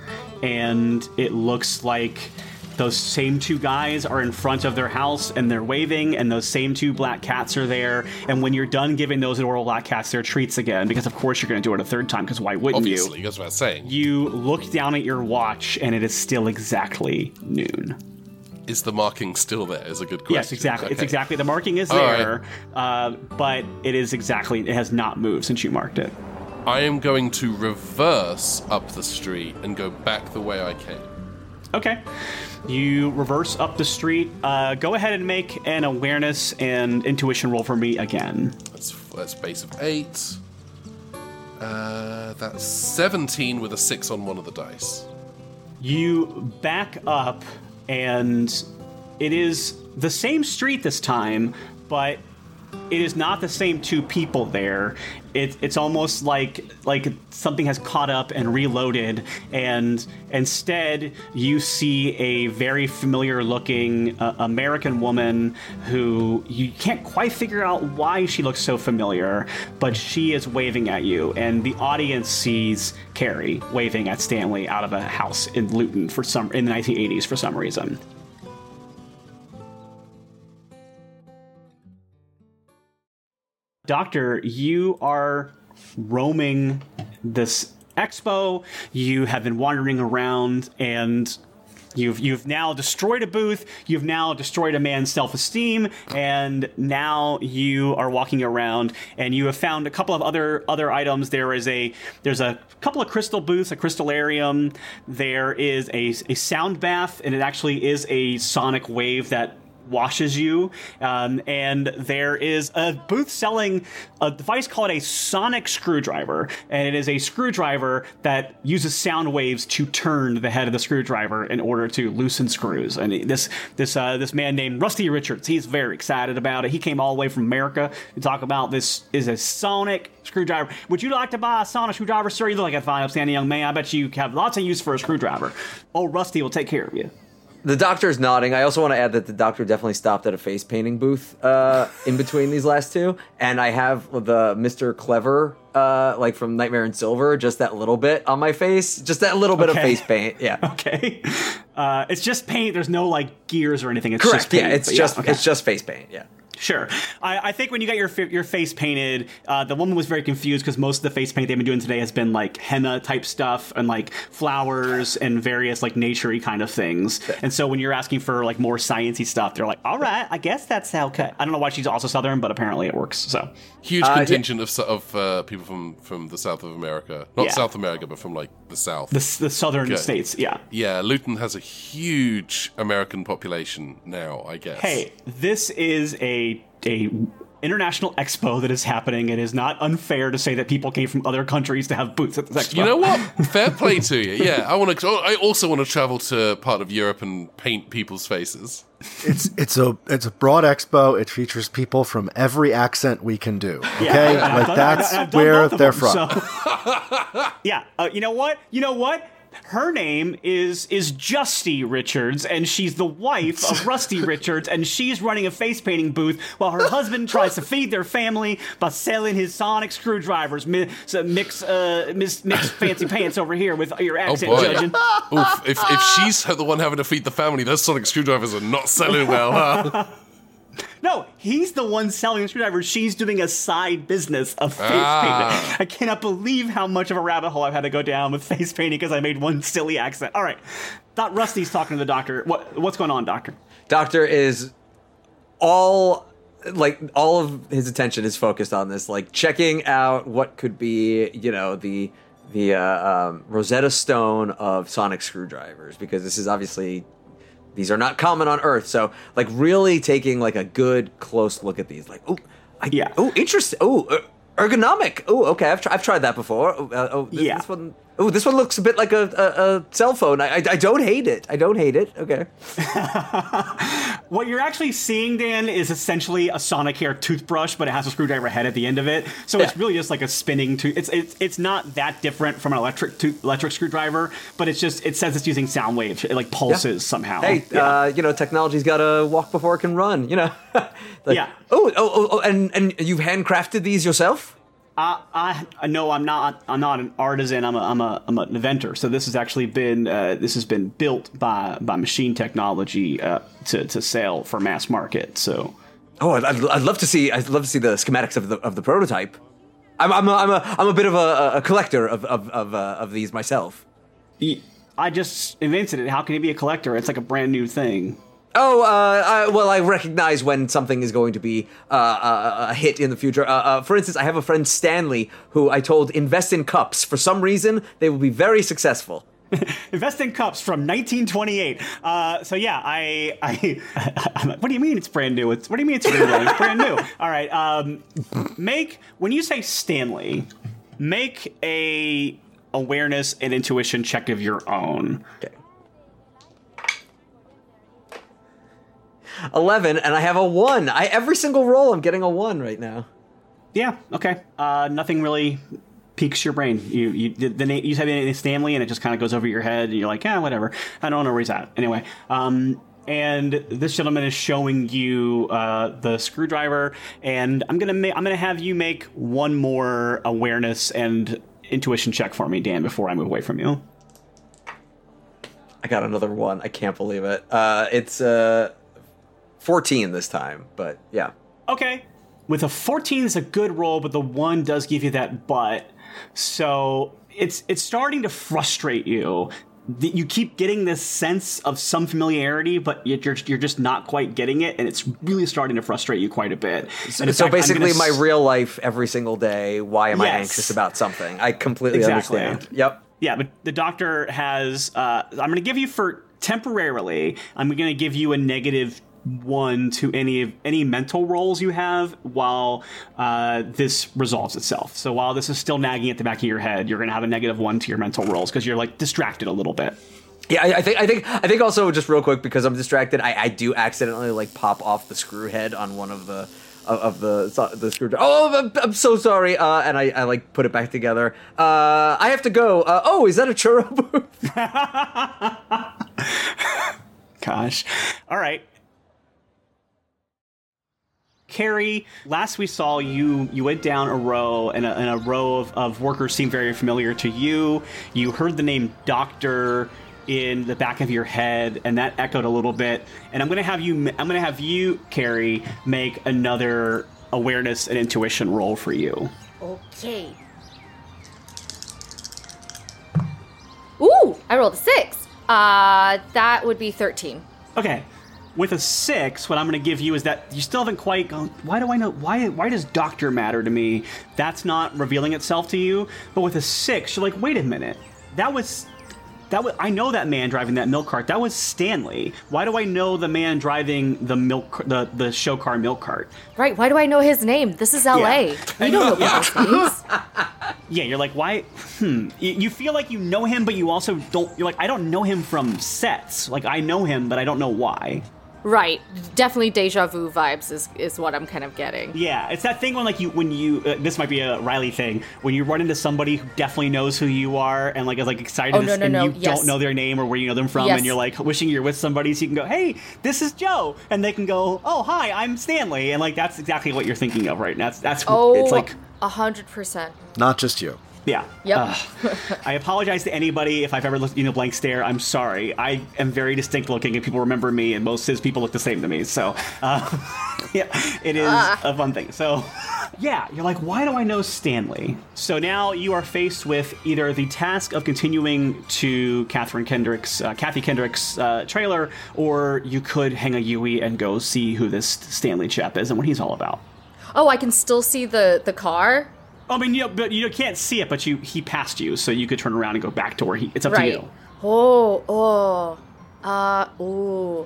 And it looks like those same two guys are in front of their house and they're waving, and those same two black cats are there. And when you're done giving those adorable black cats their treats again, because of course you're going to do it a third time, because why wouldn't Obviously, you? Obviously, that's what I was saying. You look down at your watch and it is still exactly noon. Is the marking still there? Is a good question. Yes, exactly. Okay. It's exactly, the marking is All there, right. uh, but it is exactly, it has not moved since you marked it. I am going to reverse up the street and go back the way I came. Okay. You reverse up the street. Uh, go ahead and make an awareness and intuition roll for me again. That's that's base of eight. Uh, that's seventeen with a six on one of the dice. You back up, and it is the same street this time, but it is not the same two people there. It, it's almost like like something has caught up and reloaded, and instead you see a very familiar-looking uh, American woman who you can't quite figure out why she looks so familiar, but she is waving at you, and the audience sees Carrie waving at Stanley out of a house in Luton for some in the nineteen eighties for some reason. Doctor, you are roaming this expo. You have been wandering around, and you've you've now destroyed a booth. You've now destroyed a man's self-esteem, and now you are walking around, and you have found a couple of other other items. There is a there's a couple of crystal booths, a crystallarium. There is a a sound bath, and it actually is a sonic wave that washes you, um, and there is a booth selling a device called a sonic screwdriver, and it is a screwdriver that uses sound waves to turn the head of the screwdriver in order to loosen screws. And this this uh, this man named Rusty Richards, he's very excited about it. He came all the way from America to talk about this is a sonic screwdriver. Would you like to buy a sonic screwdriver, sir? You look like a fine, upstanding young man. I bet you have lots of use for a screwdriver. Oh, Rusty will take care of you. The doctor's nodding. I also want to add that the doctor definitely stopped at a face painting booth uh, in between these last two, and I have the Mister Clever, uh, like from Nightmare in Silver, just that little bit on my face, just that little bit Okay. of face paint. Yeah, Okay. Uh, it's just paint. There's no like gears or anything. It's correct. just paint. Yeah, it's But just okay. it's just face paint. Yeah. Sure. I, I think when you got your fa- your face painted, uh, the woman was very confused because most of the face paint they've been doing today has been like henna type stuff and like flowers and various like naturey kind of things. And so when you're asking for like more sciencey stuff, they're like, "All right, I guess that's how." Cut. I don't know why she's also Southern, but apparently it works. So Huge Uh, contingent of su- of uh, people from, from the south of America. Not Yeah. South America, but from like the south. the s- the Southern Okay. states, yeah. Yeah, Luton has a huge American population now, I guess. Hey, this is a a international expo that is happening. It is not unfair to say that people came from other countries to have booths at this expo. You know what? Fair play to you. Yeah, I want to. I also want to travel to part of Europe and paint people's faces. It's it's a it's a broad expo. It features people from every accent we can do. Okay, Yeah, and I've like done- that's I've- I've done where both of they're them, from. so- yeah, uh, you know what? You know what? Her name is is Justy Richards, and she's the wife of Rusty Richards, and she's running a face painting booth while her husband tries to feed their family by selling his sonic screwdrivers. Mi- so mix, uh, mix, mix fancy pants over here with your Oh accent boy! judging. Oof! If if she's the one having to feed the family, those sonic screwdrivers are not selling well, huh? No, he's the one selling the screwdrivers. She's doing a side business of face Ah. painting. I cannot believe how much of a rabbit hole I've had to go down with face painting because I made one silly accent. All right, thought Rusty's talking to the doctor. What what's going on, doctor? Doctor is all like all of his attention is focused on this, like checking out what could be, you know, the the uh, um, Rosetta Stone of sonic screwdrivers, because this is obviously these are not common on Earth. So like really taking like a good close look at these, like oh I, Yeah. oh interesting oh uh, ergonomic oh okay I've, tr- I've tried that before oh, uh, oh this, Yeah. this one oh this one looks a bit like a, a, a cell phone. I, I I don't hate it I don't hate it okay. What you're actually seeing, Dan, is essentially a sonic hair toothbrush, but it has a screwdriver head at the end of it. So it's Yeah. really just like a spinning tooth. It's it's it's not that different from an electric tooth, electric screwdriver, but it's just it says it's using sound waves. It like pulses somehow. Hey, Yeah. uh, you know, technology's got to walk before it can run. You know. Like, Yeah. Oh, oh, oh, oh, and and you've handcrafted these yourself? I, I I know I'm not I'm not an artisan. I'm a I'm a I'm an inventor. So this has actually been uh, this has been built by by machine technology uh, to to sell for mass market. So Oh, I'd, I'd, I'd love to see. I'd love to see the schematics of the of the prototype. I'm I'm a, I'm a, I'm a bit of a, a collector of of of, uh, of these myself. y- I just invented it. How can it be a collector? It's like a brand new thing. Oh, uh, I, well, I recognize when something is going to be uh, a, a hit in the future. Uh, uh, for instance, I have a friend, Stanley, who I told invest in cups. For some reason, they will be very successful. Invest in cups from nineteen twenty-eight. Uh, so yeah, I, I, I'm like, what do you mean it's brand new? It's what do you mean it's brand new? It's brand new. All right. Um, make when you say Stanley, make a awareness and intuition check of your own. Okay. eleven, and I have a one. I every single roll, I'm getting a one right now. Yeah. Okay. Uh, nothing really piques your brain. You you the, the name you said the name Stanley, and it just kind of goes over your head, and you're like, yeah, whatever. I don't know where he's at. Anyway. Um, and this gentleman is showing you uh, the screwdriver, and I'm gonna ma- I'm gonna have you make one more awareness and intuition check for me, Dan, before I move away from you. I got another one. I can't believe it. Uh, it's uh, fourteen this time, but yeah. Okay. With a fourteen is a good roll, but the one does give you that butt. So it's it's starting to frustrate you. That you keep getting this sense of some familiarity, but yet you're you're just not quite getting it, and it's really starting to frustrate you quite a bit. So, And in so fact, I'm basically, gonna my s- real life, every single day. Why am I Yes. anxious about something? I completely Exactly. understand. Yep. Yeah, but the doctor has. Uh, I'm going to give you for temporarily. I'm going to give you a negative one to any of any mental rolls you have while uh, this resolves itself. So while this is still nagging at the back of your head, you're going to have a negative one to your mental rolls because you're like distracted a little bit. Yeah, I, I think I think I think also just real quick because I'm distracted. I, I do accidentally like pop off the screw head on one of the of, of the so- the screwdriver. Oh, I'm, I'm so sorry. Uh, and I, I like put it back together. Uh, I have to go. Uh, oh, is that a churro booth? Gosh. All right. Carrie, last we saw you, you went down a row, and a, and a row of, of workers seemed very familiar to you. You heard the name Doctor in the back of your head, and that echoed a little bit. And I'm going to have you, I'm going to have you, Carrie, make another awareness and intuition roll for you. Okay. Ooh, I rolled a six. Uh, that would be thirteen. Okay. With a six, what I'm going to give you is that you still haven't quite gone, why do I know, why why does Doctor matter to me? That's not revealing itself to you. But with a six, you're like, wait a minute. That was, that was, I know that man driving that milk cart. That was Stanley. Why do I know the man driving the milk, the, the show car milk cart? Right, why do I know his name? This is L A. Yeah. You don't know people's names. Yeah, you're like, why? Hmm. You, you feel like you know him, but you also don't, you're like, I don't know him from sets. Like, I know him, but I don't know why. Right, definitely deja vu vibes is, is what I'm kind of getting. Yeah, it's that thing when like you when you uh, this might be a Riley thing when you run into somebody who definitely knows who you are and like is like excited Oh, no, no, and no. you Yes. don't know their name or where you know them from Yes. and you're like wishing you're with somebody so you can go, hey, this is Joe, and they can go, oh hi, I'm Stanley, and like that's exactly what you're thinking of right now. That's that's Oh, it's like a hundred percent. Not just you. yeah. Yep. Ugh. I apologize to anybody if I've ever looked in a blank stare. I'm sorry. I am very distinct looking, and people remember me, and most of his people look the same to me. So, uh, yeah, it is Ah. a fun thing. So, yeah, you're like, why do I know Stanley? So now you are faced with either the task of continuing to Catherine Kendrick's, uh, Kathy Kendrick's uh, trailer, or you could hang a Yui and go see who this Stanley chap is and what he's all about. Oh, I can still see the, the car? I mean, you know, but you can't see it, but you he passed you, so you could turn around and go back to where he. It's up Right. to you. Oh, oh. Uh, ooh.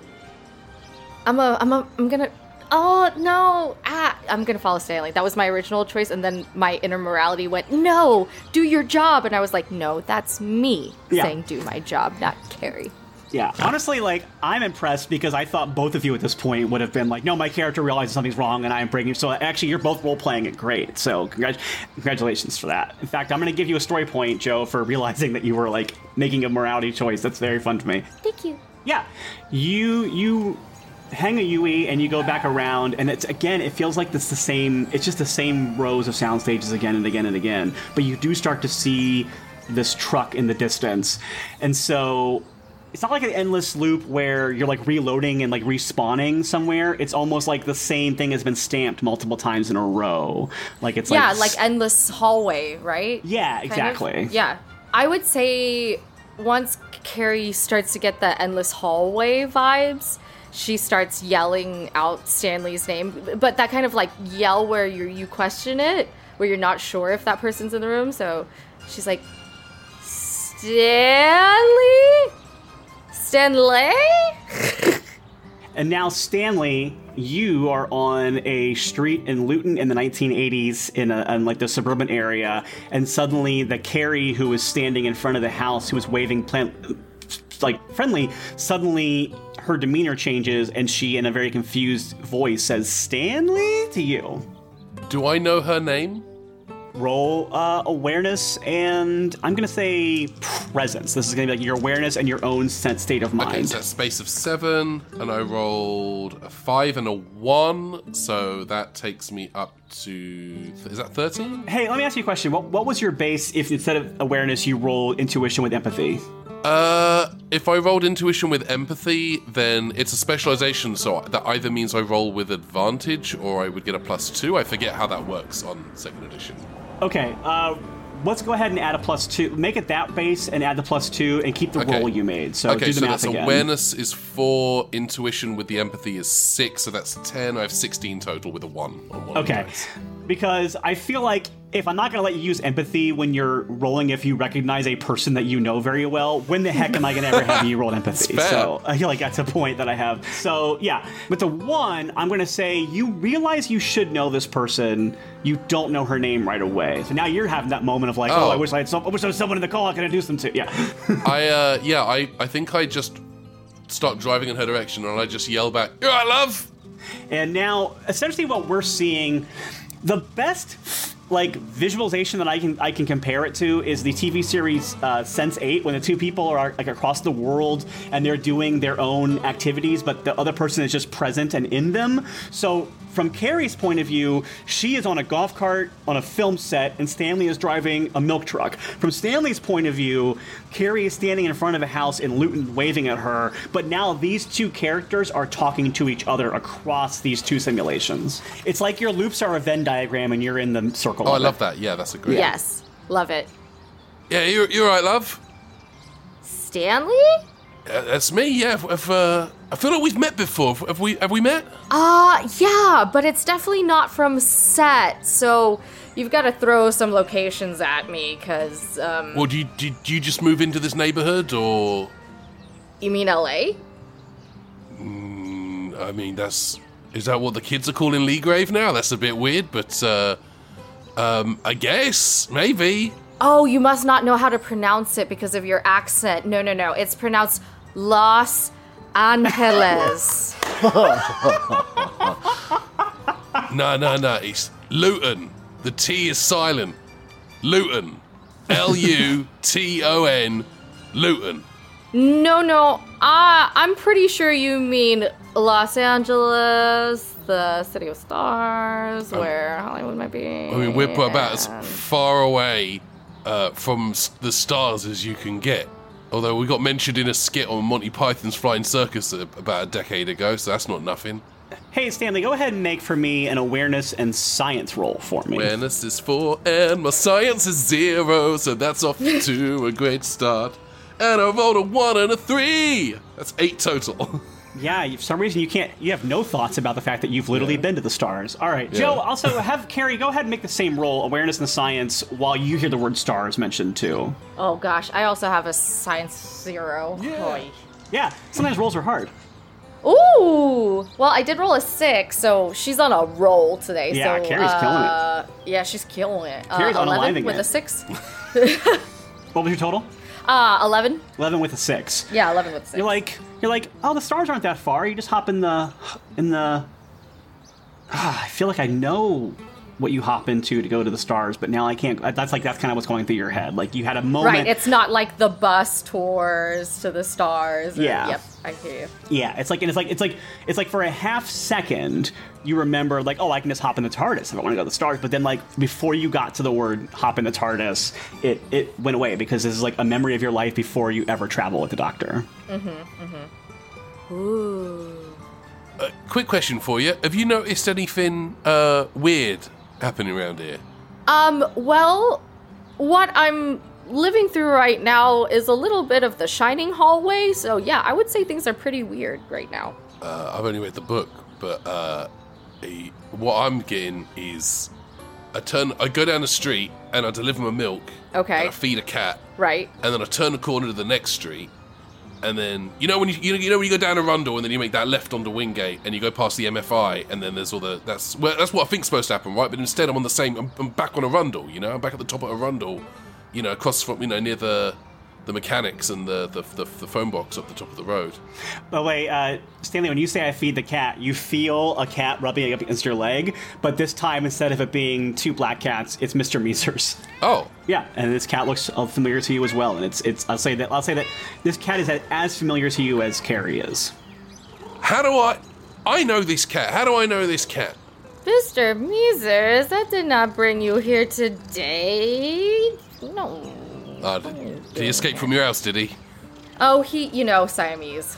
I'm a, I'm a, I'm gonna, oh, no. Ah, I'm gonna follow Stanley. That was my original choice, and then my inner morality went, no, do your job. And I was like, no, that's me Yeah. saying do my job, not Carrie. Yeah, honestly, like, I'm impressed because I thought both of you at this point would have been like, no, my character realizes something's wrong and I am breaking. So actually, you're both role-playing it great. So congrat- congratulations for that. In fact, I'm going to give you a story point, Joe, for realizing that you were, like, making a morality choice. That's very fun to me. Thank you. Yeah, you you hang a Yui and you go back around, and it's again, it feels like it's the same. It's just the same rows of sound stages again and again and again. But you do start to see this truck in the distance, and so it's not like an endless loop where you're like reloading and like respawning somewhere. It's almost like the same thing has been stamped multiple times in a row. Like it's Yeah, like like endless hallway, right? yeah, Kind of? exactly. Yeah. I would say once Carrie starts to get the endless hallway vibes, she starts yelling out Stanley's name. But that kind of like yell where you you question it, where you're not sure if that person's in the room. So she's like, Stanley? Stanley? And now, Stanley, you are on a street in Luton in the nineteen eighties in, a, in like the suburban area, and suddenly the Carrie who was standing in front of the house, who was waving plant, like friendly, suddenly her demeanor changes, and she, in a very confused voice, says, "Stanley?" to you. Do I know her name? Roll uh, awareness, and I'm gonna say presence. This is gonna be like your awareness and your own sense state of mind. Okay, so that's space of seven, and I rolled a five and a one, so that takes me up to, is that thirteen? Hey, let me ask you a question. What, what was your base if instead of awareness you roll intuition with empathy? Uh, if I rolled intuition with empathy, then it's a specialization, so that either means I roll with advantage or I would get a plus two. I forget how that works on second edition. Okay, uh, let's go ahead and add a plus two. Make it that base and add the plus two and keep the Okay. roll you made. So okay, do the so math that's again. awareness is four, intuition with the empathy is six, so that's ten. I have sixteen total with a one on one. Okay, dice. because I feel like if I'm not going to let you use empathy when you're rolling, if you recognize a person that you know very well, when the heck am I going to ever have you roll empathy? It's fair. So I feel like that's a point that I have. So yeah, with the one, I'm going to say you realize you should know this person. You don't know her name right away. So now you're having that moment of like, oh, Oh. I wish I had some, I wish there was someone in the call I could introduce them to. Yeah. I, uh, yeah, I, I think I just start driving in her direction and I just yell back, "You're right, love!" And now, essentially, what we're seeing, the best like visualization that I can I can compare it to is the T V series uh, Sense eight, when the two people are like across the world and they're doing their own activities, but the other person is just present and in them. So from Carrie's point of view, she is on a golf cart on a film set, and Stanley is driving a milk truck. From Stanley's point of view, Carrie is standing in front of a house in Luton waving at her, but now these two characters are talking to each other across these two simulations. It's like your loops are a Venn diagram and you're in the circle. Oh, of I love it. that. Yeah, that's a great. Yes, love it. Yeah, you're you're right, love. Stanley? Uh, that's me. Yeah, if, if, uh, I feel like we've met before. Have we? Have we met? Uh, yeah, but it's definitely not from set, so you've got to throw some locations at me, because, um... Well, do you, do, do you just move into this neighborhood, or...? You mean L A? Mm, I mean, that's... Is that what the kids are calling Leegrave now? That's a bit weird, but, uh... Um, I guess. Maybe. Oh, you must not know how to pronounce it because of your accent. No, no, no. It's pronounced Los Angeles. No, no, no. It's Luton. The T is silent. Luton. L U T O N. Luton. No, no. Uh, I'm pretty sure you mean Los Angeles, the city of stars, Um, where Hollywood might be. I mean, we're about as far away uh, from s- the stars as you can get. Although we got mentioned in a skit on Monty Python's Flying Circus a- about a decade ago, so that's not nothing. Hey, Stanley, go ahead and make for me an awareness and science roll for me. Awareness is four and my science is zero, so that's off to a great start. And I rolled a one and a three. That's eight total. Yeah, you- for some reason you can't. You have no thoughts about the fact that you've literally Yeah. been to the stars. All right, Yeah. Joe. Also, have Carrie go ahead and make the same roll, awareness and science, while you hear the word stars mentioned too. Oh gosh, I also have a science zero. Yeah. Oy. Yeah, sometimes rolls are hard. Ooh! Well, I did roll a six, so she's on a roll today. Yeah, so, Carrie's uh, killing it. Yeah, she's killing it. Uh, Carrie's eleven unaliving with it. a six. What was your total? Uh, eleven. Eleven with a six. Yeah, eleven with a six. You're like, you're like, oh, the stars aren't that far. You just hop in the, in the. Ah, I feel like I know what you hop into to go to the stars, but now I can't. That's like that's kind of what's going through your head. Like you had a moment. right. It's not like the bus tours to the stars. or- Yeah. Yep. I hear you. Yeah, it's like and it's like it's like it's like for a half second you remember like, oh, I can just hop in the TARDIS if I want to go to the stars, but then like before you got to the word hop in the TARDIS, it it went away because this is like a memory of your life before you ever travel with the Doctor. Ooh. Uh, quick question for you. Have you noticed anything uh, weird happening around here? Um, well, what I'm living through right now is a little bit of the Shining hallway, so yeah, I would say things are pretty weird right now. Uh, I've only read the book, but uh, a, what I'm getting is I turn, I go down the street and I deliver my milk. Okay. And I feed a cat, Right? and then I turn the corner to the next street, and then you know when you you know, you know when you go down Arundel and then you make that left onto Wingate and you go past the M F I and then there's all the that's well, that's what I think's supposed to happen, right? But instead I'm on the same. I'm, I'm back on Arundel, you know. I'm back at the top of Arundel, you know, across from you know near the the mechanics and the the, the the phone box up the top of the road. By the way, uh, Stanley, when you say I feed the cat, you feel a cat rubbing up against your leg, but this time instead of it being two black cats, it's Mister Measers. Oh, Yeah, and this cat looks uh, familiar to you as well, and it's it's. I'll say that I'll say that this cat is as familiar to you as Carrie is. how do I? I know this cat. How do I know this cat? Mister Measers, that did not bring you here today. No. Uh, did, did he escape from your house? Did he? Oh, he, you know, Siamese.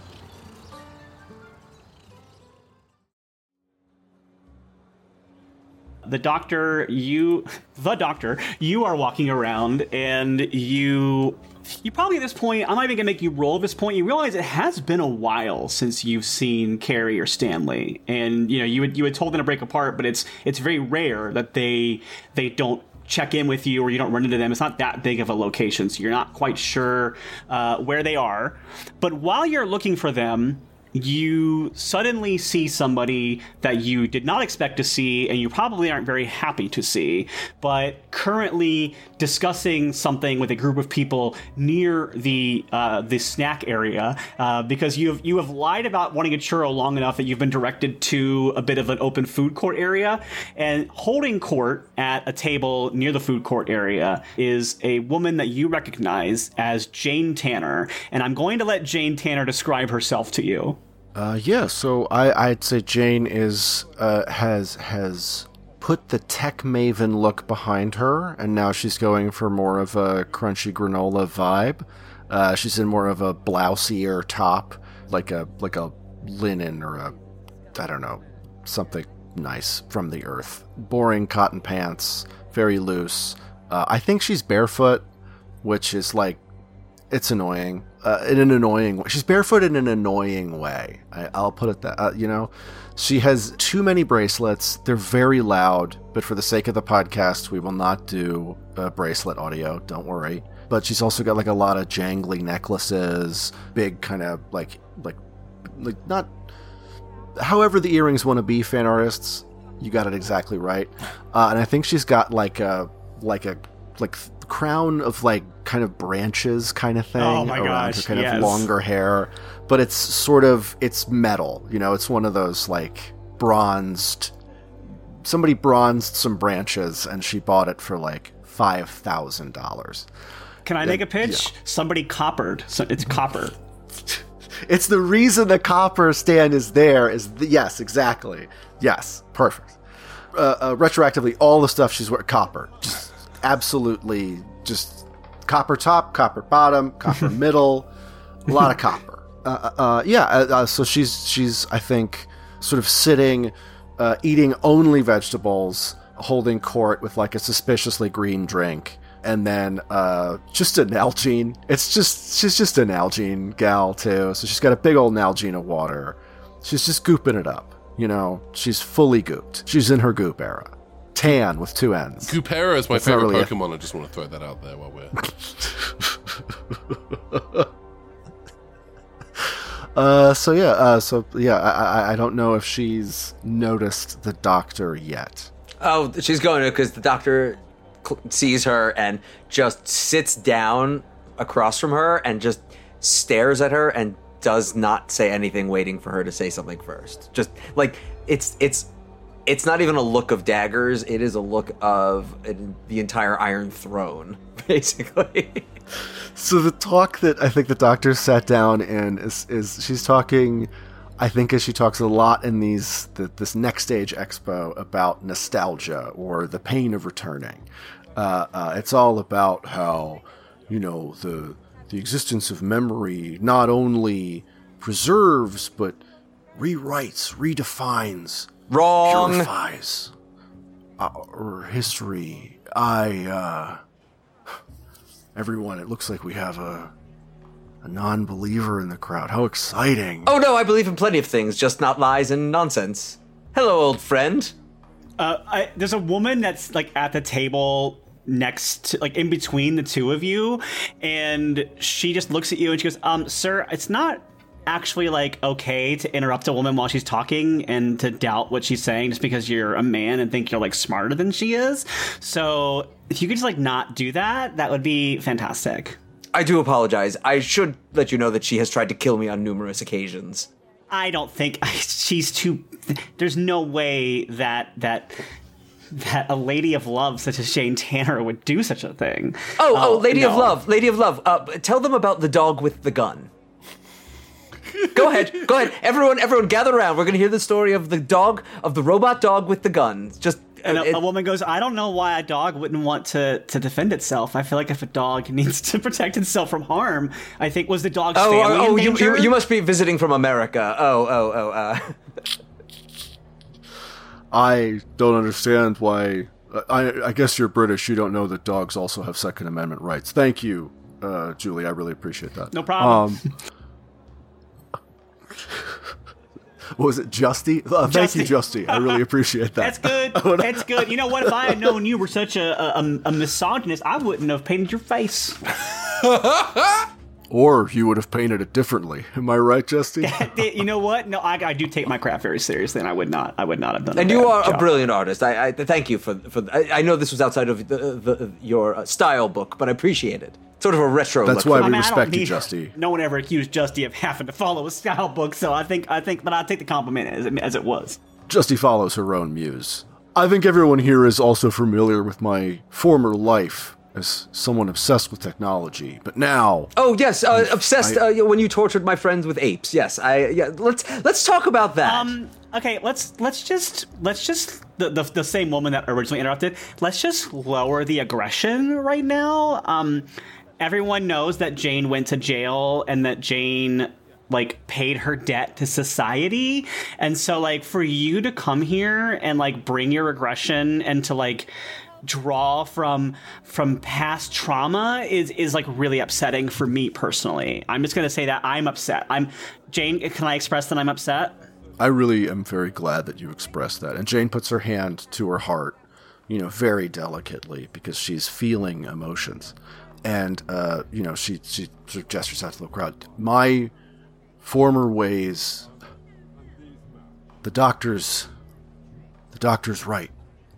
The doctor, you, the doctor, you are walking around and you, you probably at this point, I'm not even gonna make you roll at this point. You realize it has been a while since you've seen Carrie or Stanley, and you know you had you had told them to break apart, but it's it's very rare that they they don't check in with you or you don't run into them. It's not that big of a location, so you're not quite sure uh, where they are. But while you're looking for them, you suddenly see somebody that you did not expect to see and you probably aren't very happy to see, but currently discussing something with a group of people near the uh, the snack area uh, because you have, you have lied about wanting a churro long enough that you've been directed to a bit of an open food court area. And holding court at a table near the food court area is a woman that you recognize as Jane Tanner. And I'm going to let Jane Tanner describe herself to you. Uh, yeah, so I, I'd say Jane is uh, has has put the tech maven look behind her, and now she's going for more of a crunchy granola vibe. Uh, she's in more of a blousier top, like a like a linen or a I don't know something nice from the earth. Boring cotton pants, very loose. Uh, I think she's barefoot, which is like it's annoying. Uh, in an annoying way. She's barefoot in an annoying way. I, I'll put it that, uh, you know, she has too many bracelets. They're very loud, but for the sake of the podcast, we will not do uh, bracelet audio. Don't worry. But she's also got like a lot of jangly necklaces, big kind of like, like, like not, however the earrings want to be, fan artists, you got it exactly right. Uh, and I think she's got like a, like a, like crown of like kind of branches kind of thing oh my around gosh, her kind yes. of longer hair, but it's sort of it's metal, you know, it's one of those like bronzed somebody bronzed some branches and she bought it for like five thousand dollars. Can I make a pitch? Yeah. Somebody coppered. So it's copper. It's the reason the copper stand is there is the, yes, exactly. Yes, perfect. Uh, uh, retroactively, all the stuff she's wearing copper, just absolutely just copper top, copper bottom, copper middle, a lot of copper. Uh, uh, yeah, uh, so she's she's I think sort of sitting, uh, eating only vegetables, holding court with like a suspiciously green drink, and then uh, just a Nalgene. It's just she's just a Nalgene gal too. So she's got a big old Nalgene of water. She's just gooping it up. You know, she's fully gooped. She's in her goop era. Tan with two N's. Goopera is my That's not favorite really a- Pokemon. I just want to throw that out there while we're. uh, so yeah, uh, so yeah, I, I I don't know if she's noticed the doctor yet. Oh, she's going to because the doctor cl- sees her and just sits down across from her and just stares at her and does not say anything, waiting for her to say something first. Just like it's it's it's not even a look of daggers. It is a look of uh, the entire Iron Throne, basically. So the talk that I think the doctor sat down in is is she's talking. I think as she talks a lot in these the, this Next Stage Expo about nostalgia or the pain of returning. Uh, uh, it's all about how, you know, the the existence of memory not only preserves but rewrites, redefines, Wrong. purifies our history. I, uh, everyone, it looks like we have a a non-believer in the crowd. How exciting! Oh no, I believe in plenty of things, just not lies and nonsense. Hello, old friend. Uh, I, there's a woman that's like at the table next to, like in between the two of you, and she just looks at you and she goes, um, sir, it's not actually like okay to interrupt a woman while she's talking and to doubt what she's saying just because you're a man and think you're like smarter than she is. So if you could just like not do that, that would be fantastic. I do apologize. I should let you know that she has tried to kill me on numerous occasions. I don't think she's too. There's no way that that that a lady of love such as Jane Tanner would do such a thing. Oh, oh, oh Lady no. of Love, Lady of Love. Uh, tell them about the dog with the gun. Go ahead, go ahead. Everyone, everyone, gather around. We're going to hear the story of the dog, of the robot dog with the gun. Just. And a, it, a woman goes, I don't know why a dog wouldn't want to, to defend itself. I feel like if a dog needs to protect itself from harm, I think was the dog's oh, family oh, in you, danger? you, you must be visiting from America. Oh, oh, oh. Uh. I don't understand why. I, I guess you're British. You don't know that dogs also have Second Amendment rights. Thank you, uh, Julie. I really appreciate that. No problem. Um, what was it, Justy? Uh, thank you, Justy. I really appreciate that. That's good. That's good. You know what? If I had known you were such a, a, a misogynist, I wouldn't have painted your face. Or you would have painted it differently. Am I right, Justy? You know what? No, I, I do take my craft very seriously, and I would not. I would not have done. And a you bad are job. a brilliant artist. I, I thank you for for. I, I know this was outside of the, the, your uh, style book, but I appreciate it. Sort of a retro. That's look. why I we mean, I don't respect you, need- Justy. No one ever accused Justy of having to follow a style book, so I think I think, but I take the compliment as it, as it was. Justy follows her own muse. I think everyone here is also familiar with my former life as someone obsessed with technology, but now... Oh yes, uh, obsessed I- uh, when you tortured my friends with apes. Yes, I. Yeah, let's let's talk about that. Um. Okay. Let's let's just let's just the, the the same woman that originally interrupted. Let's just lower the aggression right now. Um. Everyone knows that Jane went to jail and that Jane like paid her debt to society, and so like for you to come here and like bring your aggression and to like draw from from past trauma is is like really upsetting for me personally. I'm just gonna say that I'm upset. I'm Jane. Can I express that I'm upset? I really am very glad that you expressed that. And Jane puts her hand to her heart, you know, very delicately because she's feeling emotions. And, uh, you know, she, she sort of gestures out to the crowd. My former ways, the doctor's, the doctor's right.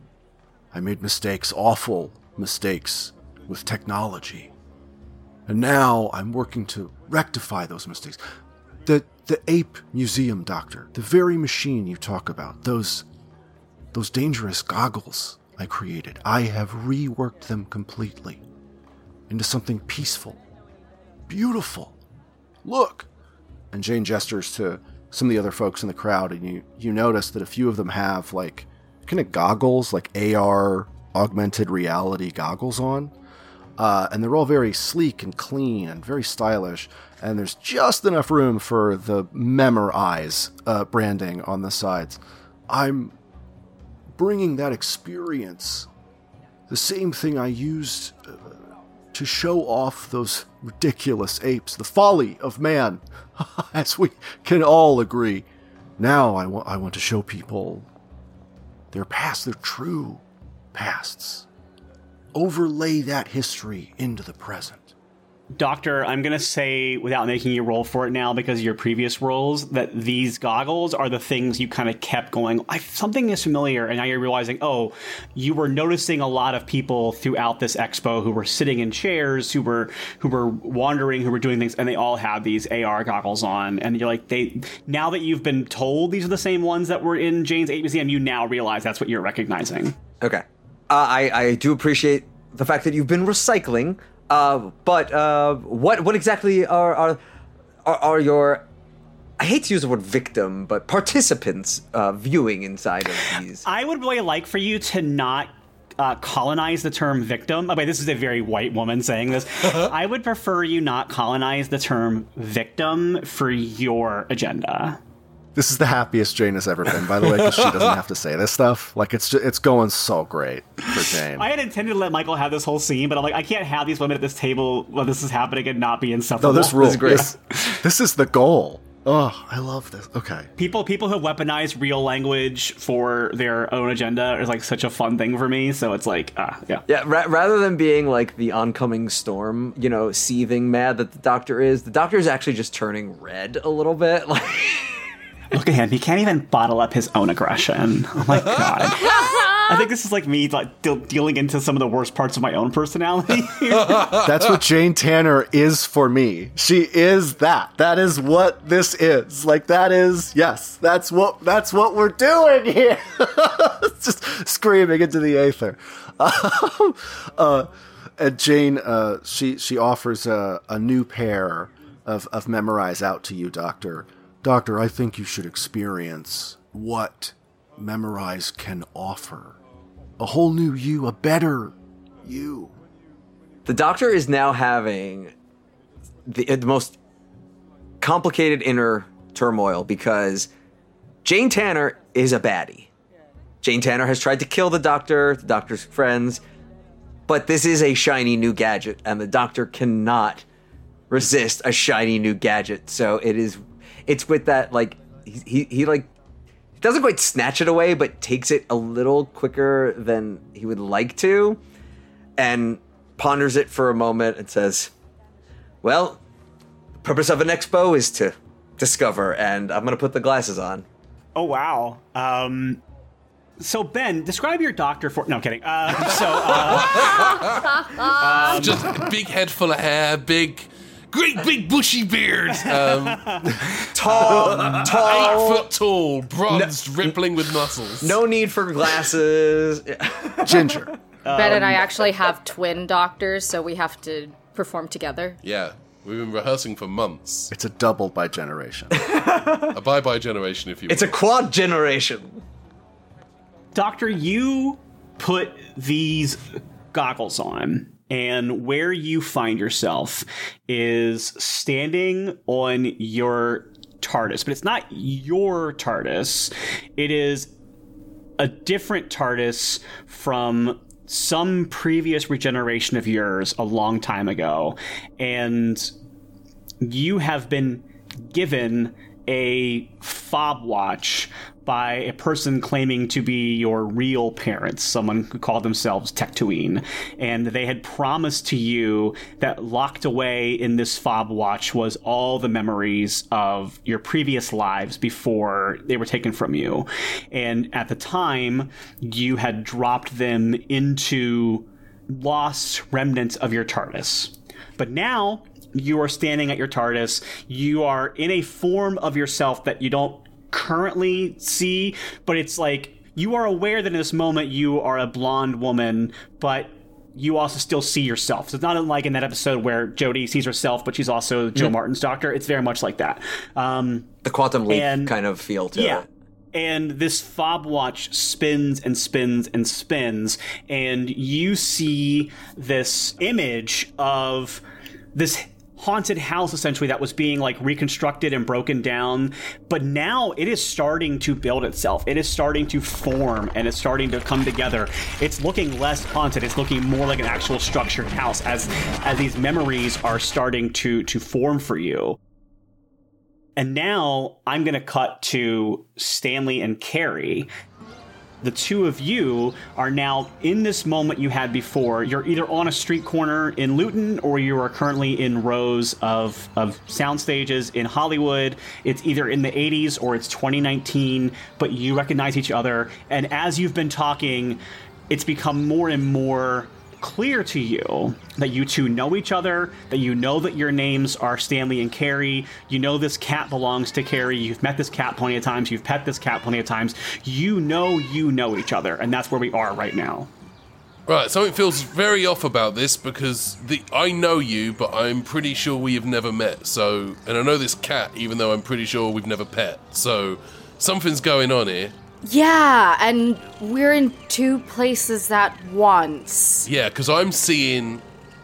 I made mistakes, awful mistakes with technology. And now I'm working to rectify those mistakes. The the ape museum, Doctor, the very machine you talk about, those those dangerous goggles I created, I have reworked them completely into something peaceful, beautiful. Look. And Jane gestures to some of the other folks in the crowd, and you, you notice that a few of them have like kind of goggles, like A R augmented reality goggles on. Uh, and they're all very sleek and clean and very stylish. And there's just enough room for the Memorize uh, branding on the sides. I'm bringing that experience, the same thing I used uh, to show off those ridiculous apes, the folly of man, as we can all agree. Now I want I want to show people their past, their true pasts. Overlay that history into the present. Doctor, I'm going to say, without making you roll for it now because of your previous rolls, that these goggles are the things you kind of kept going, I, something is familiar, and now you're realizing, oh, you were noticing a lot of people throughout this expo who were sitting in chairs, who were who were wandering, who were doing things, and they all had these A R goggles on, and you're like, they. Now that you've been told these are the same ones that were in Jane's Ape Museum, you now realize that's what you're recognizing. Okay. Uh, I, I do appreciate the fact that you've been recycling, uh, but uh, what what exactly are, are are are your, I hate to use the word victim, but participants uh, viewing inside of these? I would really like for you to not uh, colonize the term victim. Okay, this is a very white woman saying this. I would prefer you not colonize the term victim for your agenda. This is the happiest Jane has ever been, by the way, because she doesn't have to say this stuff. Like, it's just, it's going so great for Jane. I had intended to let Michael have this whole scene, but I'm like, I can't have these women at this table while this is happening and not be insufferable. No, this rules. This is great. This, this is the goal. Oh, I love this. Okay. People people who weaponize real language for their own agenda is like such a fun thing for me. So it's like, ah, yeah. Yeah, ra- rather than being like the oncoming storm, you know, seething mad that the doctor is, the doctor is actually just turning red a little bit. Like, Look at him. He can't even bottle up his own aggression. Oh my god. I think this is like me like de- dealing into some of the worst parts of my own personality. That's what Jane Tanner is for me. She is that. That is what this is. Like, that is, yes, that's what that's what we're doing here. Just screaming into the aether. uh, and Jane, uh, she she offers a, a new pair of, of Memorize out to you, Doctor. Doctor, I think you should experience what Memorize can offer. A whole new you, a better you. the doctor is now having the, the most complicated inner turmoil because Jane Tanner is a baddie. Jane Tanner has tried to kill the doctor, the doctor's friends, but this is a shiny new gadget, and the doctor cannot resist a shiny new gadget. So it is, it's with that, like, he, he, he like, he doesn't quite snatch it away, but takes it a little quicker than he would like to, and ponders it for a moment and says, well, purpose of an expo is to discover, and I'm gonna put the glasses on. Oh, wow. Um, so, Ben, describe your doctor for... No, I'm kidding. Uh, so, uh, um, Just a big head full of hair, big, great big bushy beard. Um, Tall, tall, eight foot tall, bronzed, rippling with muscles. no need for glasses. Ginger. Ben and I actually have twin doctors, so we have to perform together. Yeah, we've been rehearsing for months. It's a double by generation. A bye-bye generation, if you will. It's a quad generation. Doctor, you put these goggles on, and where you find yourself is standing on your TARDIS. But it's not your TARDIS. It is a different TARDIS from some previous regeneration of yours a long time ago. And you have been given a fob watch by a person claiming to be your real parents, someone who called themselves Tectuine. And they had promised to you that locked away in this fob watch was all the memories of your previous lives before they were taken from you. And at the time, you had dropped them into lost remnants of your TARDIS. But now you are standing at your TARDIS. You are in a form of yourself that you don't currently see, but it's like you are aware that in this moment you are a blonde woman, but you also still see yourself. So it's not like in that episode where Jodie sees herself, but she's also Joe mm-hmm. Martin's doctor. It's very much like that. Um, the Quantum Leap and, kind of feel to yeah. it. And this fob watch spins and spins and spins, and you see this image of this haunted house, essentially, that was being like reconstructed and broken down, but now it is starting to build itself. It is starting to form, and it's starting to come together. It's looking less haunted. It's looking more like an actual structured house as as these memories are starting to to form for you. And now I'm going to cut to Stanley and Carrie. The two of you are now in this moment you had before. You're either on a street corner in Luton, or you are currently in rows of, of sound stages in Hollywood. It's either in the eighties or it's twenty nineteen, but you recognize each other. And as you've been talking, it's become more and more clear to you that you two know each other, that you know that your names are Stanley and Carrie. You know this cat belongs to Carrie. You've met this cat plenty of times. You've pet this cat plenty of times. You know you know each other, and that's where we are right now. Right, something feels very off about this because the I know you, but I'm pretty sure we have never met. So, and I know this cat, even though I'm pretty sure we've never pet. So, something's going on here. Yeah, and we're in two places at once. Yeah, because I'm seeing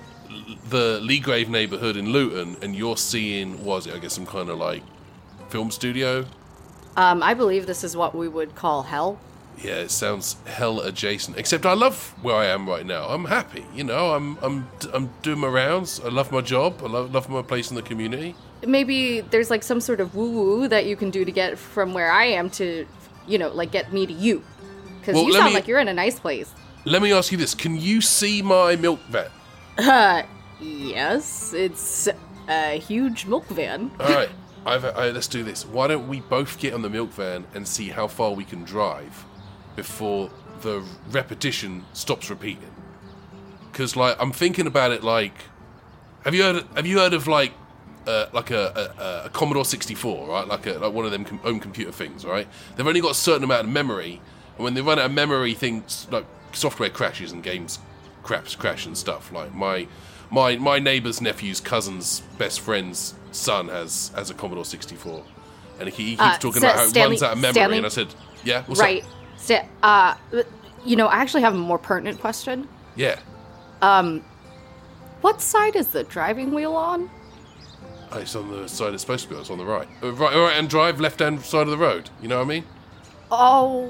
the Leegrave neighborhood in Luton, and you're seeing, what was it, I guess some kind of like film studio? Um, I believe this is what we would call hell. Yeah, it sounds hell adjacent. Except I love where I am right now. I'm happy, you know. I'm I'm I'm doing my rounds. I love my job. I love, love my place in the community. Maybe there's like some sort of woo-woo that you can do to get from where I am to, you know, like get me to you. Because well, you sound me, like you're in a nice place. Let me ask you this. Can you see my milk van? Uh, yes. It's a huge milk van. All right. I've, I, let's do this. Why don't we both get on the milk van and see how far we can drive before the repetition stops repeating? Because, like, I'm thinking about it like... Have you heard, have you heard of, like, Uh, like a, a, a Commodore sixty-four, right? Like a, like one of them com- home computer things, right? They've only got a certain amount of memory, and when they run out of memory, things like software crashes and games craps crash and stuff. Like my my my neighbour's nephew's cousin's best friend's son has has a Commodore sixty-four, and he, he keeps uh, talking so about how Stanley, it runs out of memory. Stanley, and I said, "Yeah, what's right." up?" Sta- uh, you know, I actually have a more pertinent question. Yeah. Um, what side is the driving wheel on? Oh, it's on the side it's supposed to be on. It's on the right. Uh, right, right hand drive, left hand side of the road. You know what I mean? Oh,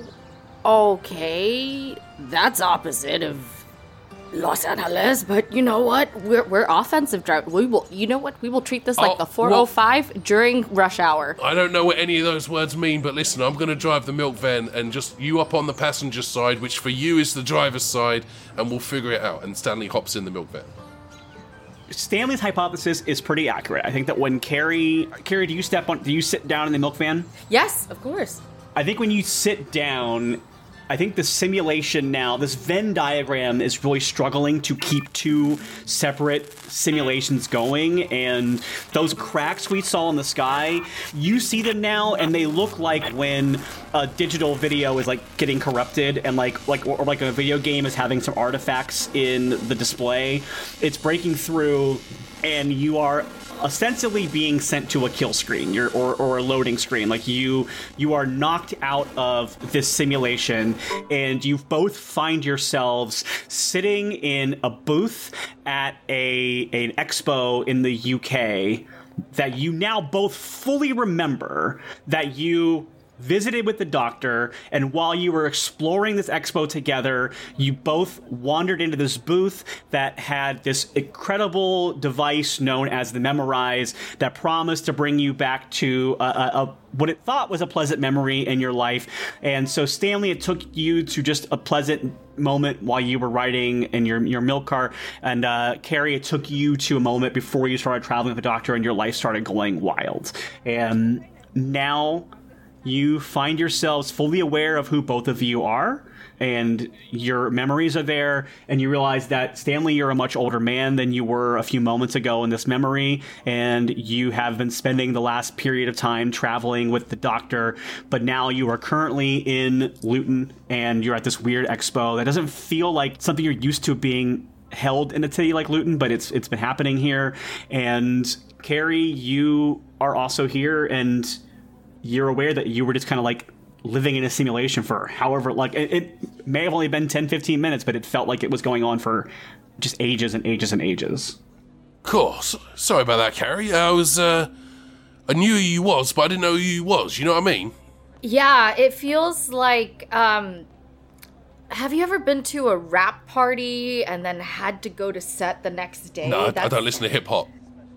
okay. That's opposite of Los Angeles, but you know what? We're we're offensive drive. We will. You know what? We will treat this like Oh, the four oh five during rush hour. I don't know what any of those words mean, but listen, I'm going to drive the milk van and just you up on the passenger side, which for you is the driver's side, and we'll figure it out. And Stanley hops in the milk van. Stanley's hypothesis is pretty accurate. I think that when Carrie, Carrie, do you step on, do you sit down in the milk van? Yes, of course. I think when you sit down, I think the simulation now, this Venn diagram is really struggling to keep two separate simulations going, and those cracks we saw in the sky, you see them now, and they look like when a digital video is like getting corrupted, and like like or like a video game is having some artifacts in the display. It's breaking through, and you are ostensibly being sent to a kill screen you're, or, or a loading screen. Like you you are knocked out of this simulation, and you both find yourselves sitting in a booth at a an expo in the U K that you now both fully remember that you visited with the doctor, and while you were exploring this expo together, you both wandered into this booth that had this incredible device known as the Memorize that promised to bring you back to a, a, a what it thought was a pleasant memory in your life. And so, Stanley, it took you to just a pleasant moment while you were riding in your, your milk car, and uh, Carrie, it took you to a moment before you started traveling with the doctor and your life started going wild. And now you find yourselves fully aware of who both of you are, and your memories are there, and you realize that, Stanley, you're a much older man than you were a few moments ago in this memory, and you have been spending the last period of time traveling with the doctor, but now you are currently in Luton, and you're at this weird expo that doesn't feel like something you're used to being held in a city like Luton, but it's it's been happening here. And Carrie, you are also here, and you're aware that you were just kind of like living in a simulation for however, like it, it may have only been ten, fifteen minutes, but it felt like it was going on for just ages and ages and ages. Cool. So, sorry about that, Carrie. I was, uh, I knew who you was, but I didn't know who you was. You know what I mean? Yeah, it feels like, um, have you ever been to a rap party and then had to go to set the next day? No, I, I don't listen to hip hop.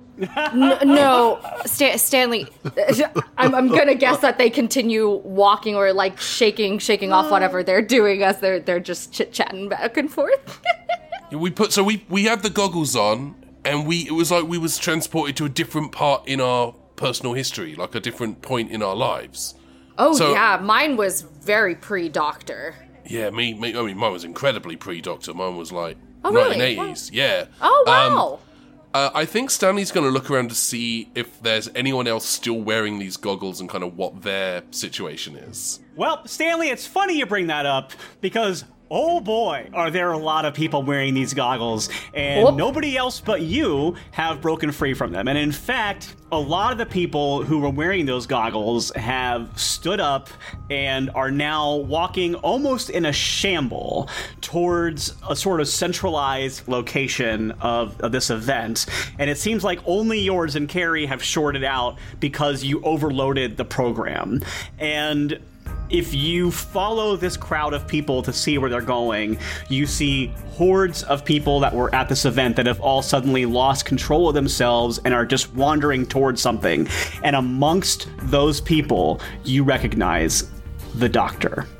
no, no. Stan- Stanley, I'm, I'm gonna guess that they continue walking or like shaking, shaking off whatever they're doing as they're they're just chit chatting back and forth. we put so we we had the goggles on, and we it was like we was transported to a different part in our personal history, like a different point in our lives. Oh so, yeah, mine was very pre-doctor. Yeah, me, me. I mean, mine was incredibly pre-doctor. Mine was like oh, really? nineteen eighties. Yeah. Oh wow. Um, Uh, I think Stanley's going to look around to see if there's anyone else still wearing these goggles and kind of what their situation is. Well, Stanley, it's funny you bring that up, because oh boy, are there a lot of people wearing these goggles, and Whoop. nobody else but you have broken free from them. And in fact, a lot of the people who were wearing those goggles have stood up and are now walking almost in a shamble towards a sort of centralized location of, of this event. And it seems like only yours and Carrie have shorted out because you overloaded the program. And if you follow this crowd of people to see where they're going, you see hordes of people that were at this event that have all suddenly lost control of themselves and are just wandering towards something. And amongst those people, you recognize the doctor.